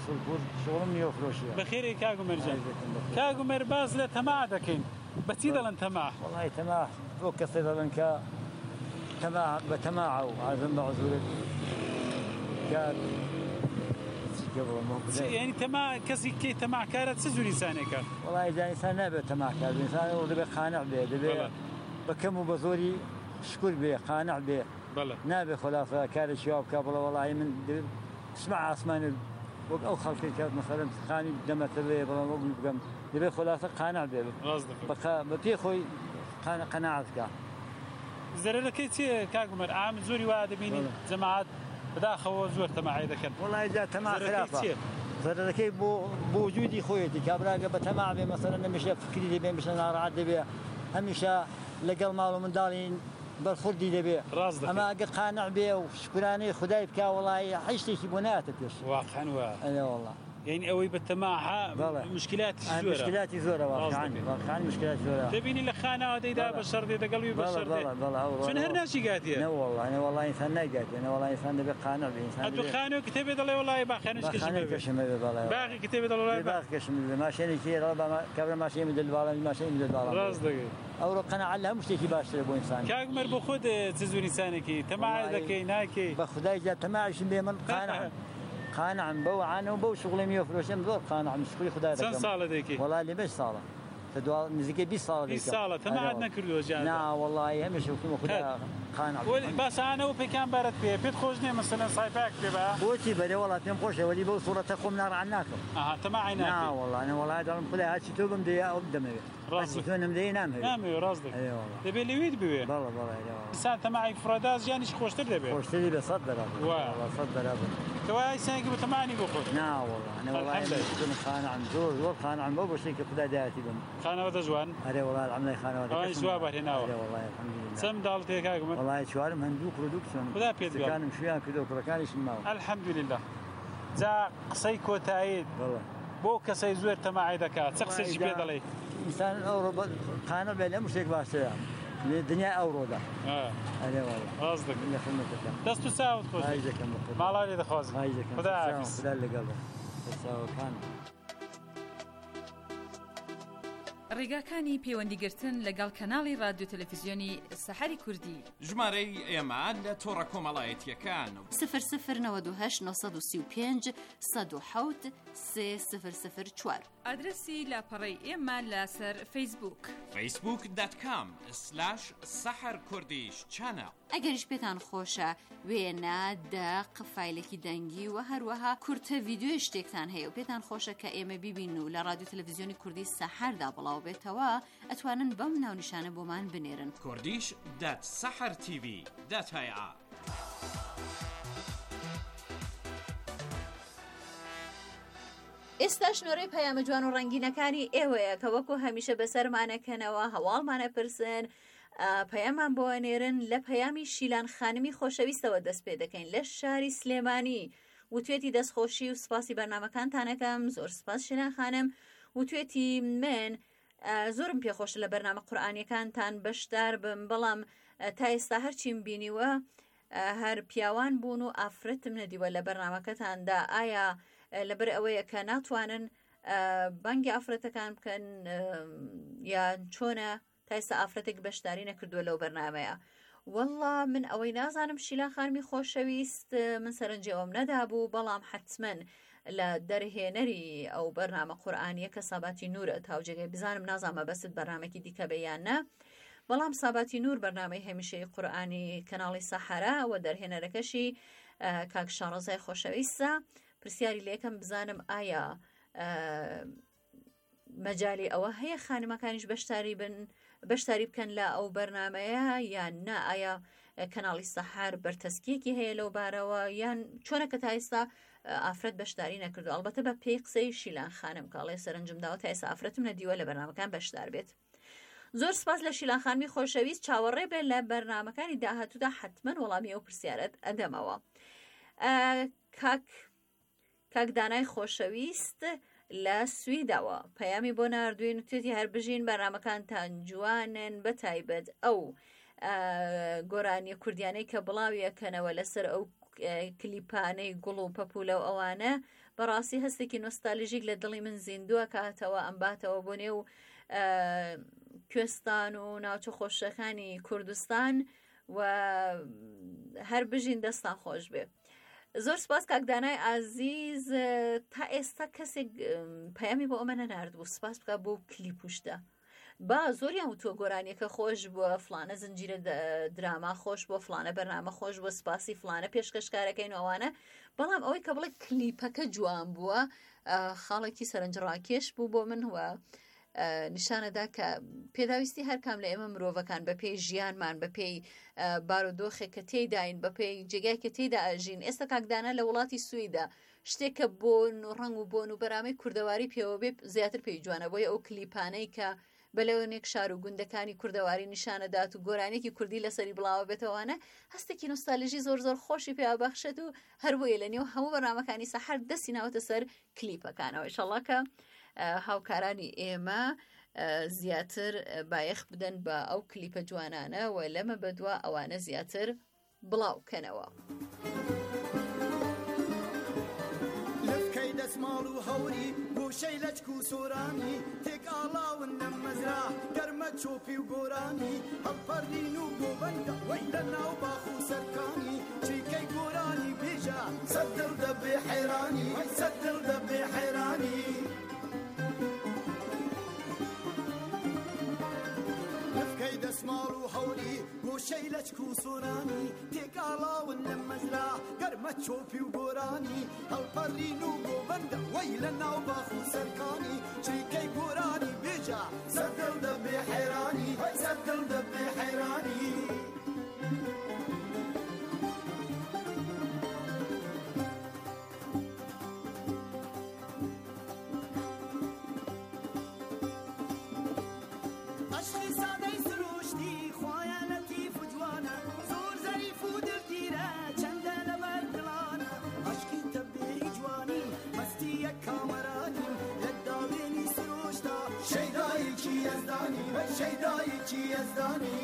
بەخێرێ. کاک عومەرجان، کاک عومەر باز لە تەماع دەکەین. بەچی دەڵێن تەماع؟ وەڵی تەماع بۆ کەسێ دەڵێن کە تەماع بە تەماع و عازم بە عزورت یعنی تەماع کەسی کەی تەماعکارە چ جوری ئینسانێکە؟ وەڵی جا ئینسان نابێت تەماعکار بێ، ئینسان دەبێت قانع بێ، دەبێت بە کەم و بە زۆری شکر بێ، قانع بێ، نابێ خلافە کارێکی وا بکە بڵێ وەڵی من سمع ئاسمانی وەک ئەو خەڵکی کات مەسەلەن خانی دەمەتە بێ بڵێ وەک بگەم، دەبێت خلافە قانع بێ، بە پێ خۆی قەناعەت بکە. زەرەرەکەی چییە کاک عومەر؟ عام زۆری وا دەبینی جەماعەت بەداخەوە زۆر تەماعی دەکەن. وەڵی جا تەماع خلافە زەرەرەکەی بۆ بۆ وجودی خۆیەتی کابراگە بە تەماع بێ، مەسەلەن هەمیشە فکری دەبێ، هەمیشە ناڕەحەت دەبێ، هەمیشە لەگەڵ ماڵ و منداڵی بەرخوردی دەبێ. ئەمە ئەگە قانع بێ و شکرانەی خودای بکا وەڵی هیچ شتێکی بۆ نایەتە پێش. واقعەن وایە. ئەوە وەڵا یعنی ئەوەی بە تەماعە مشکلاتی زۆرە. مشکلاتی زۆرە واقعەن واقعەن مشکلاتی زۆرە. دەبینی لە خانەوە دەیدا بە شەڕ دێ دەگەڵ وی بە شەڕ دێ. چون هەر ناچی گاتیە. نە وەڵا نە وەڵا ئینسان نایگاتێ، نە وەڵا ئینسان دەبێت قانع بێ. ئینسان ئەتو خانەوە کتێبێ دەڵێ وەڵی با خانەشکەشم بێ، باقی کتێبێ دەڵێ وەڵی باقیکەشم بێ، ماشێنێکی کابرا ماشێنی من دەلباڵی ماشێنی دەلباڵم. ڕاست دەگەی. ئەوڕۆ قەناعەت لە هەموو شتێکی باشترە بۆ ئینسان. کاک عومەر بۆ خۆت چ زۆر ئینسانێکی تەماع دەکەی ناکەی؟ بە خودای جا تەماعشم بێ من قانعم. قانعم بەو عانە و بەو شغڵی میوەفرۆشم زۆر قانعم، شکری خودای دەکەم. چەند ساڵە دەکەی؟ وەڵی لێ بەش ساڵە نزیکەی بیست ساڵە دەکەم. بیست ساڵە تەماعت نەکردووە جان؟ نا وەڵی هەمیشە وتم خودای قانع. باسانەوە پێکان بارەت پێ پێت خۆش نییە مەسەلەن سایپاک پێ بە؟ بۆچی بەرێ وەڵا پێم خۆشە وەلی بەو سوورەتە خۆم ناڕەحەت ناکەم. ئاها تەماعی ناکەی؟ نا وەڵی نە وەڵی دەڵێم خودای هەرچی تۆ بم دەیە ئەو بدەمەوێت، هەرچی تۆ نەمدەیە نامەوێت. نامەوێت ڕاست دەکەی. دەبێت لەوێت بوێ. بەڵێ بەڵێ ئینسان تەماعی فرۆدا ژیانیش خۆشتر دەبێت. خۆشتری بە سەد بەرابەر. وایە سەد بەرابەر. کەوای ئینسانێکی بە تەماعنی بۆ خۆت؟ نا وەڵا نە وەڵی قانعم زۆر زۆر قانعم بەو بەشەی کە خودای دایەتی بم. خانەوە دەجوان؟ ئەرێ وەڵی عەملەی خانەوە دەکەم. ئەوانیش وا بەهێناوە؟ ئەرێ وەڵی الحەمدولله. چەند منداڵ تێ کاک عومەر؟ وەڵی چوارم هەندوو پرۆدوکسیۆن. خدا پێت بێت. کانم شویان کردو کوڕەکانیشم ماوە. الحەمدولله. جا قسەی کۆتاییت بۆ کەسەی زۆر تەماعی دەکات چ قسەیەکی پێ دەڵێ؟ ئینسان ئەوڕۆ قانع بێ لە هەموو شتێک باشترە دنیای ئەوڕۆدا. ئەرێ وەڵی ڕاست دەکەی. لە خزمەتەکەم. دەست و چاوت خۆش. هاي دەکەم بەخۆ. ماڵا لێ دەخوازم. هاي دەکەم. خدا حافیز. خدا لەگەڵە. بەساوەکان. ڕێگاکانی پەیوەندیگرتن لەگەڵ کەناڵی رادیۆ تەلەڤیزیۆنی سەحەری کوردی. ژمارەی ئێمە لە تۆڕە کۆمەڵایەتیەکان صفر صفر نود و هشت نۆ سی و پێنج سەد و حەوت سێ صفر صفر چوار. ئادرسی لاپەڕەی ئێمە لەسەر فەیسبووک فەیسبووک دات کام سلاش سەحەر کوردیش چانەڵ. ئەگەریش پێتان خۆشە وێنە دەق فایلێکی دەنگی و هەروەها کورتە ڤیدیۆی شتێکتان هەیە و پێتان خۆشە کە ئێمە بیبین و لە رادیۆ تەلەڤیزیۆنی کوردی سەحەردا بڵاو بێتەوە ئەتوانن بەم ناونیشانە بۆمان بنێرن. کوردیش دات سەحەر تیڤی دات هەیە. ئێستا شنۆرەی پەیامە جوان و ڕەنگینەکانی ئێوەیە کە وەکو هەمیشە بەسەرمانەکەنەوە هەواڵمانە پرسن پەیامان بۆ نێرن. لە پەیامی شیلان خانمی خۆشەویستەوە دەست پێ دەکەین لە شاری سلێمانی. وتوێتی دەستخۆشی و سپاسی بەرنامەکانتانەکەم. زۆر سپاس شیلان خانم. وتوێتی من زۆرم پێخۆش لە بەرنامە قورئانیەکانتان بەشدار بم، بەڵام تا ئێستا هەرچیم بینیوە هەر پیاوان بوون و ئافرەتم نەدیوە لە بەرنامەکەتاندا. ئایا لەبەر ئەوەیە کە ناتوانن بانگی ئافرەتەکان بکەن یان چۆنە تا ئێستا ئافرەتێک بەشداری نەکردووە لەو بەرنامەیە؟ وەڵڵا من ئەوەی نازانم شیلان خانمی خۆشەویست من سەرنجێوەم نەدابوو، بەڵام حتمەن لە دەرهێنەری ئەو بەرنامە قورئانیە کە ساباتی نورە تاوجێگەی بزانم، نازانمە بەست بەرنامێکی دیکە بەیان نە، بەڵام ساباتی نور بەرنامەی هەمیشەی قورئانی کەناڵی سەحەرا و دەرهێنەرەکەشی کاک شارۆزای خۆشەویستە. پرسیاری لێ یەکەم بزانم ئایا مەجای ئەوە هەیە خانمەکانیش بەشداری بن بەشداری بکەن لە ئەو بەرنامەیە یان نا، ئایا کەناڵی سەحەر بەرتەسکیەکی هەیە لەو بارەوە یان چۆنە کە تا ئێستا ئافرەت بەشداری نەکردو؟ ئەڵبەتە بە پێی قسەی شیلان خانم کاڵێ سەرنجم داوە تا ئێستا ئافرەتم نەدیوە لە بەرنامەکان بەشدار بێت. زۆر سپاس لە شیلان خانمی خۆشەویست، چاوەڕێ بێت لە بەرنامەکانی داهاتوودا حتمەن وەڵامی ئەو پرسیارەت ئەدەمەوە. کاک کاک دانای خۆشەویست لە سویداوە پەیامی بۆ ناردوین و توێتی هەر بژین بەرنامەکانتان جوانن، بە تایبەت ئەو گۆرانی کوردیانەی کە بڵاویەکەنەوە لەسەر ئەو کلیپانەی گوڵ و پەپولە و ئەوانە بەڕاستی هەستێکی نۆستالژیک لە دڵی من زیندووە کاتەوە ئەمباتەوە بۆ نێو کوێستان و ناوچە خۆشەکانی کوردستان و هەر بژین دەستان خۆش بێ. زۆر سپاس کاک دانای ئازیز، تا ئێستا کەسێک پەیامی بۆ ئەمە نەناردبوو سپاس بکە بۆ کلیپوشتە. با زۆریان وتووە گۆرانیەکە خۆش بووە، فلانە زنجیرە دراما خۆش بووە، فلانە بەرنامە خۆش بووە، سپاسی فلانە پێشکەشکارەکەین ئەوانە، بەڵام ئەوەی کە بڵێ کلیپەکە جوان بووە خاڵێکی سەرنجڕاکێش بوو بۆ من، وە نیشانەدا کە پێداویستی هەر کام لە ئێمە مرۆڤەکان بە پێی ژیانمان، بە پێی بارودۆخێک کە تێداین، بە پێی جێگای کە تێدا ئەژین. ئێستا کاکدانە لە وڵاتی سویدا شتێکە بۆن و ڕنگ و بۆن و بەرامەی کوردەواری پێوە بێ زیاتر پێی جوانە، بۆیە ئەو کلیپانەی کە بەلەوەنێک شار و گوندەکانی کوردەواری نیشانەدات و گۆرانێکی کوردی لەسەری بڵاوە بێتەوەوانە هەستێکی نۆستالژی زۆر زۆر خۆشی پێبەخشێت و هەروەیە لە نێو هەموو بەرنامەکانی سەحەر دەستی ناوەتە سەر کلیپەکانەوە. ئینشەڵڵا کە هاوکارانی ئێمە زیاتر بایەخ بدەن بە ئەو کلیپە جوانانە و لەمە بەدووە ئەوانە زیاتر بڵاوکەنەوە. لەفکەی دەسماڵ و هەوری گۆشەی لەچک و سۆرانی تێک ئاڵاون لەم مەزرا گەرمە چۆپی و گۆرانی هەڵپەڕین و گۆبەندە وەی لە ناو باخ و سەرکانی چیکەی گۆرانی بێژە سەد دڵ دەبێ حەیرانی سەد دڵ دەبێ حەیرانی. لەفکەی دەسماڵ و هەوری گۆشەی لەچک و سۆرانی تێک ئاڵاون لەم مەزرا گەرمە چۆپی و گۆرانی هەڵپەڕین و گۆبەندە وەی لە ناو باخ و سەرکانی چریکەی گۆرانی بێژە سەد دڵ دەبێ حەیرانی سەد دڵ دەبێ حەیرانی. شەیدایەکی یەزدانی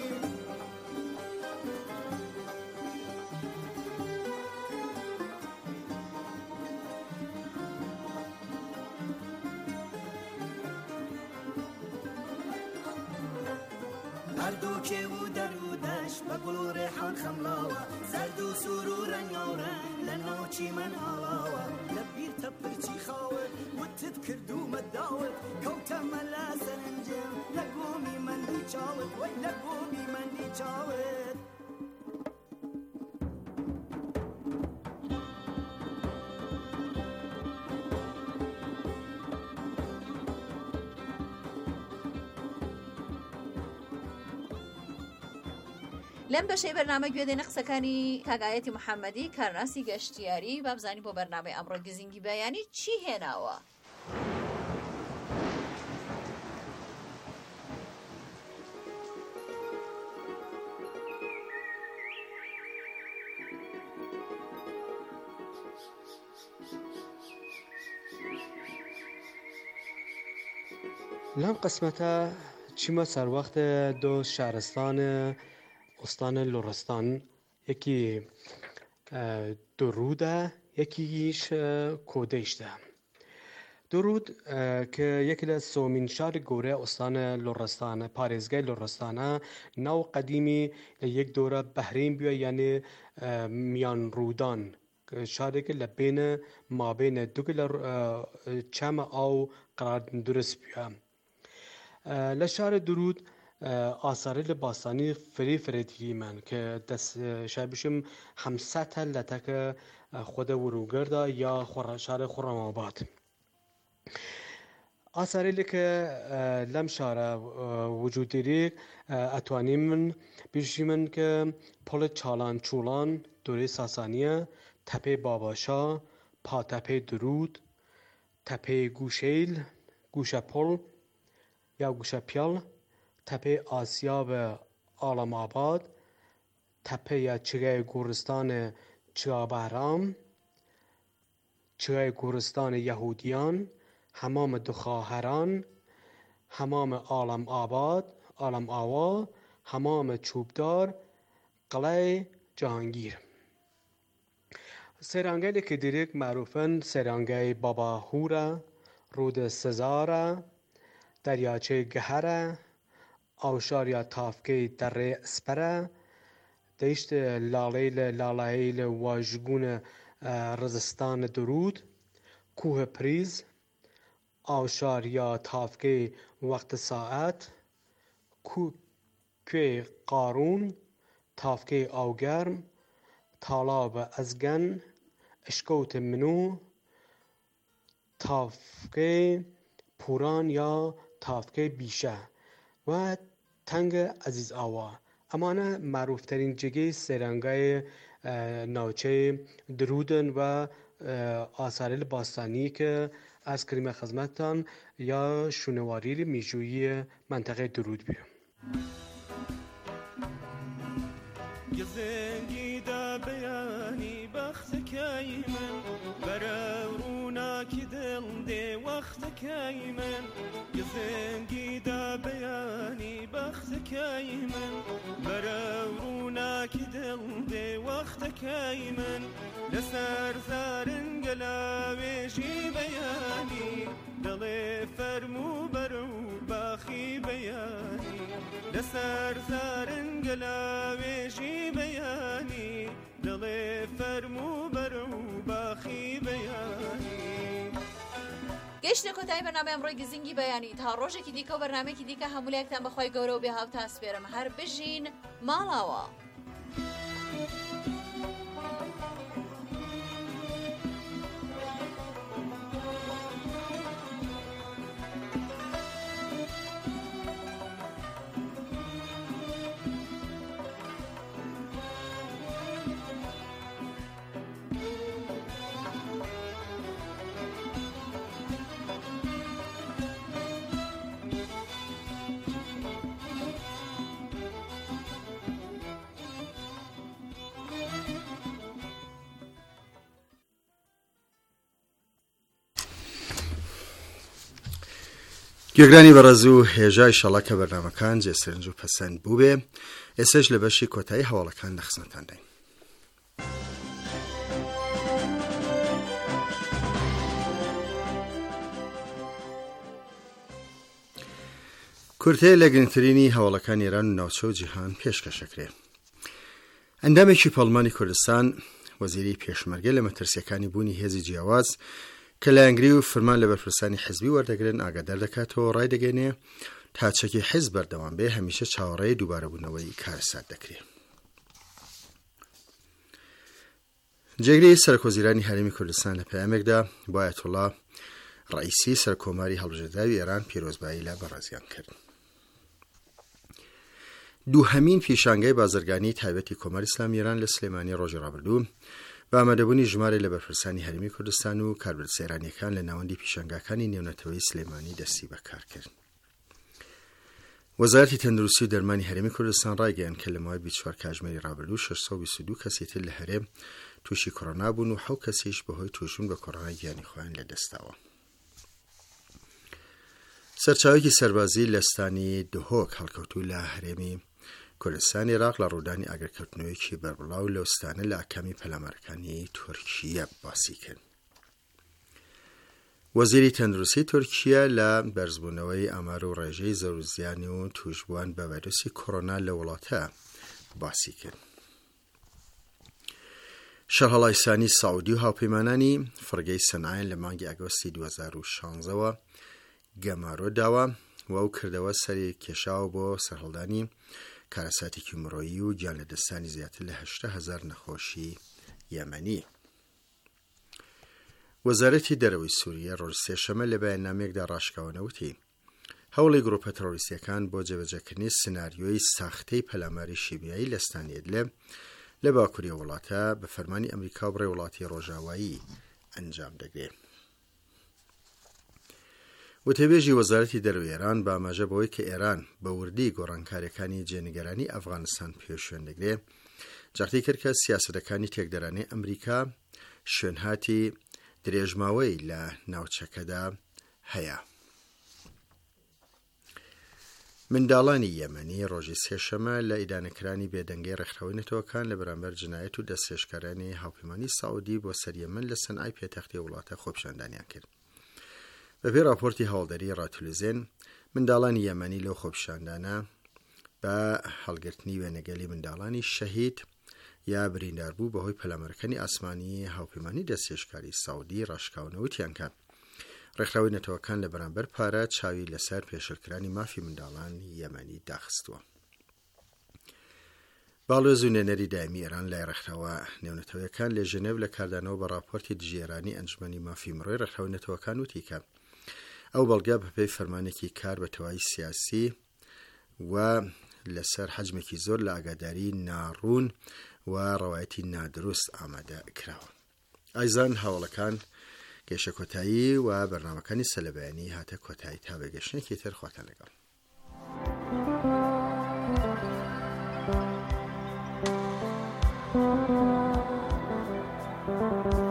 هەردووکێ و دەرودەش بە گوڵ و ڕێحان خەملاوە زەرد و سوور و ڕەنگاوڕەنگ لە ناوچی من هاڵاوە لە بیرتە پرچی خاوت وتت کردومە داوت کەوتەمە لە سەرنجم لە گۆمی مەندی چاوت وەی لە گۆمی مەندی چاوت. لەم بەشەی بەرنامە گوێدێنە قسەکانی کاگایەتی محەممەدی کارناسی گەشتیاری بابزانی بۆ بەرنامەی ئەمڕۆ گزینگی بەیانی چی هێناوە؟ لەم قسمەتە چیمە سەروەختە دۆ شارستان ئۆستانە لۆڕستان، یەکی درودە یەکیش کۆدەیشتە. درود کە یەک لە سۆمین شاری گەورە ئۆستانە لۆڕستانە پارێزگای لۆڕستانە ناو قەدیمی لە یەک دۆرە بەهرین بووە، یعنی میان ڕوودان شارێکە لە بینە مابینە دووگە لە چەمە ئاو قرار درست بووە. لە شارە درود آثاری لباسانی فری فریدی من که دست شبشم همسط لتک خود وروگردا یا خورشار خرم آباد آثاری که لم شاره وجود داری اتوانی من بیشی من که پل چالان چولان دوره ساسانیه تپه باباشا پا تپه درود تپه گوشیل گوشه پل یا گوشه پیل تپه آسیاب عالم آباد تپه یا چگه گورستان چگابهرام چگه گورستان یهودیان حمام دخاهران حمام عالم آباد عالم آوا حمام چوبدار قلعه جهانگیر سرانگه‌ای که دیرک معروفن سرانگه بابا هورا رود سزارا دریاچه گهره آوشاریا تافکه دره اسپره دیشت لالیل لالایل واژگون رزستان درود کوه پریز آوشاریا تافکه وقت ساعت کوه قارون تافکه آوگرم تالاب ازگن اشکوت منو تافکه پوران یا تافکه بیشه و تنگ عزیز آوا امانه معروف ترین جگه سرانگای ناوچه درودن و آثار باستانی که از کریم خدمتتان یا شنواری میجویی منطقه درود بیرم گزنگی دا بیانی بخت کی من برونا کی دل دی وقت کی من گزنگی دا بیانی بخت کی من برونا کی دل دی وقت کی من لسر زارن گلاوی جی بیانی دل فرمو برو باخی بیانی لسر زارن گلاوی جی بیانی دل فرمو برو باخی بیانی گشت کتای برنامه امروی گزینگی بیانی تا روزی که دیگه برنامه که دیگه همولی اکتم بخوای گورو به هاو تصویرم هر بجین مالاوا گوێگرانی بەڕێزوو هێژای شەڵەکە بەرنامەکان جێسەرنج و پەسەند بوو بێ ئێستش لە بەشی کۆتایی هەواڵەکان لە خزمەتتان دەین. کورتەیە لە گرنگترینی هەواڵەکان ئێران و ناوچە و جیهان پێشکەشەکرێ. ئەندامێکی پەڵمانی کوردستان وەزیری پێشمەرگە لە مەترسیەکانی بوونی هێزی جیاواز کە لە ئەنگری و فرمان لە بەرپرسانی حیزبی وەردەگرن ئاگادار دەکاتەوە ڕای دەگەێنێ تا چەکی حیزب بەردەوام بێ هەمیشە چاوەڕێی دووبارەبوونەوەی کارەسات دەکرێت. جێگری سەرکۆزیرانی هەرێمی کوردستان لە پەیامێکدا بۆ ئایەتوڵا ڕئیسی سەرکۆماری هەڵبژێردراوی ئێران پیرۆزبایی لە بەڕێزیان کرد. دووهەمین پیشانگای بازرگانی تایبەتی کۆماری ئیسلامی ئێران لە سلێمانی ڕۆژی ڕابردوو بە ئامادەبوونی ژمارە لە بەرپرسانی هەرێمی کوردستان و کاربەدسێرانیەکان لە ناوەندی پیشانگاکانی نێونەتەوەی سلێمانی دەستی بەکار کرد. وەزارەتی تەندروستی و دەرمانی هەرێمی کوردستان ڕایگەیاند کە لە ماوەی بیست و چوار کاتژمێری ڕابردوو شەش سەد و بیست و دوو کەسی تر لە هەرێم تووشی کۆڕۆنا بوون و حەوت کەسیش بەهۆی تووشبوون بە کۆڕۆنای گیانی خۆیان لەدەستاوە. سەرچاوێکی سەربازی لە ستانی دهۆک هەڵکەوتوو لە هەرێمی کوردستان عێراق لە ڕوودانی ئاگرکردنەوەیەکی بەربڵاو لەو ستانە لە ئاکامی پەلامارەکانی تورکیە باسی کرد. وەزیری تەندروستی تورکیە لە بەرزبوونەوەی ئامار و ڕێژەی زەوروزیانی و تووشبووان بە ڤایرۆسی کۆڕۆنا لە وڵاتە باسی کرد. شەرهەڵای سانی ساودی و هاوپەیمانانی فڕگەی سەنایە لە مانگی ئاگۆستی دوو هەزار و شانزەوە گەمارۆ داوە و ئەو کردەوە سەری کێشاو بۆ سەرهەڵدانی کارەساتێکی مرۆیی و گیان لە دەستانی زیاتر لە هەشتا هەزار نەخۆشی یەمەنی. وەزارەتی دەرەوەی سووریە ڕۆژ سێشەمە لە بەیاننامەیەکدا ڕاشکاوەنەوتی هەوڵی گروپە تەڕۆریستیەکان بۆ جێبەجێکردنی سناریۆی ساختەی پەلاماری شیمیایی لە ستانی ئیدلب لە باکووری وڵاتە بە فەرمانی ئەمریکا و بڕێ وڵاتی ڕۆژاوایی ئەنجام دەگرێت. وتەبێژی وەزارەتی دەرەوەی ئێران بە ئاماژە بەوەی کە ئێران بە وردی گۆڕانکاریەکانی جێنیگەرانی ئەفغانستان پێشێن دەگرێت، جارتی کرد کە سیاسەتەکانی تێکدەرانی ئەمریکا شوێنهاتی درێژماوەی لە ناوچەکەدا هەیە. منداڵانی یەمەنی ڕۆژی سێشەمە لە ئیدانەکرانی بێدەنگەی ڕێکخراوەی نەتەوەکان لە بەرامبەر جنایەت و دەستێشکارانی هاوپەیمانی سەعودی بۆ سەر یەمەن لە سەنعای پێتەختی وڵاتە خۆپیشاندانیان کرد. بەپێی راپۆرتی هەوڵدەری ڕاتولزێن، منداڵانی یەمەنی لەو خۆپیشاندانە بە هەڵگرتنی وێنەگەلی منداڵانی شەهید یا برینداربوو بەهۆی پەلامارەکانی ئاسمانی هاوپەیمانی دەستێشکاری سەعودی ڕاشکاونەوتیان کرد. ڕێکخراوەی نەتەوەکان لە بەرامبەر پارە چاوی لەسەر پێشێلکرانی مافی منداڵان یەمەنی داخستووە. باڵۆز و نێنەری دایمی ئێران لای ڕێکخراوە نێونەتەوەیەکان لە ژنێڤ لە کاردانەوە بە راپۆرتی دژێرانی ئەنجومەنی مافی مرۆی ڕێکخراوەی نەتەوەکان وتی کە ئەو بەڵگا بەپێی فەرمانێکی کار بە تەواوی سیاسی و لەسەر حەجمێکی زۆر لە ئاگاداری ناڕوون و ڕەوایەتی نادروست ئامادە کراوە. ئایزان هەوڵەکان گەشە کۆتایی و بەرنامەکانی سەلەبەیانی هاتە کۆتایی تا بەگەشتێکی تر خواتان لەگەڵ. Thank you.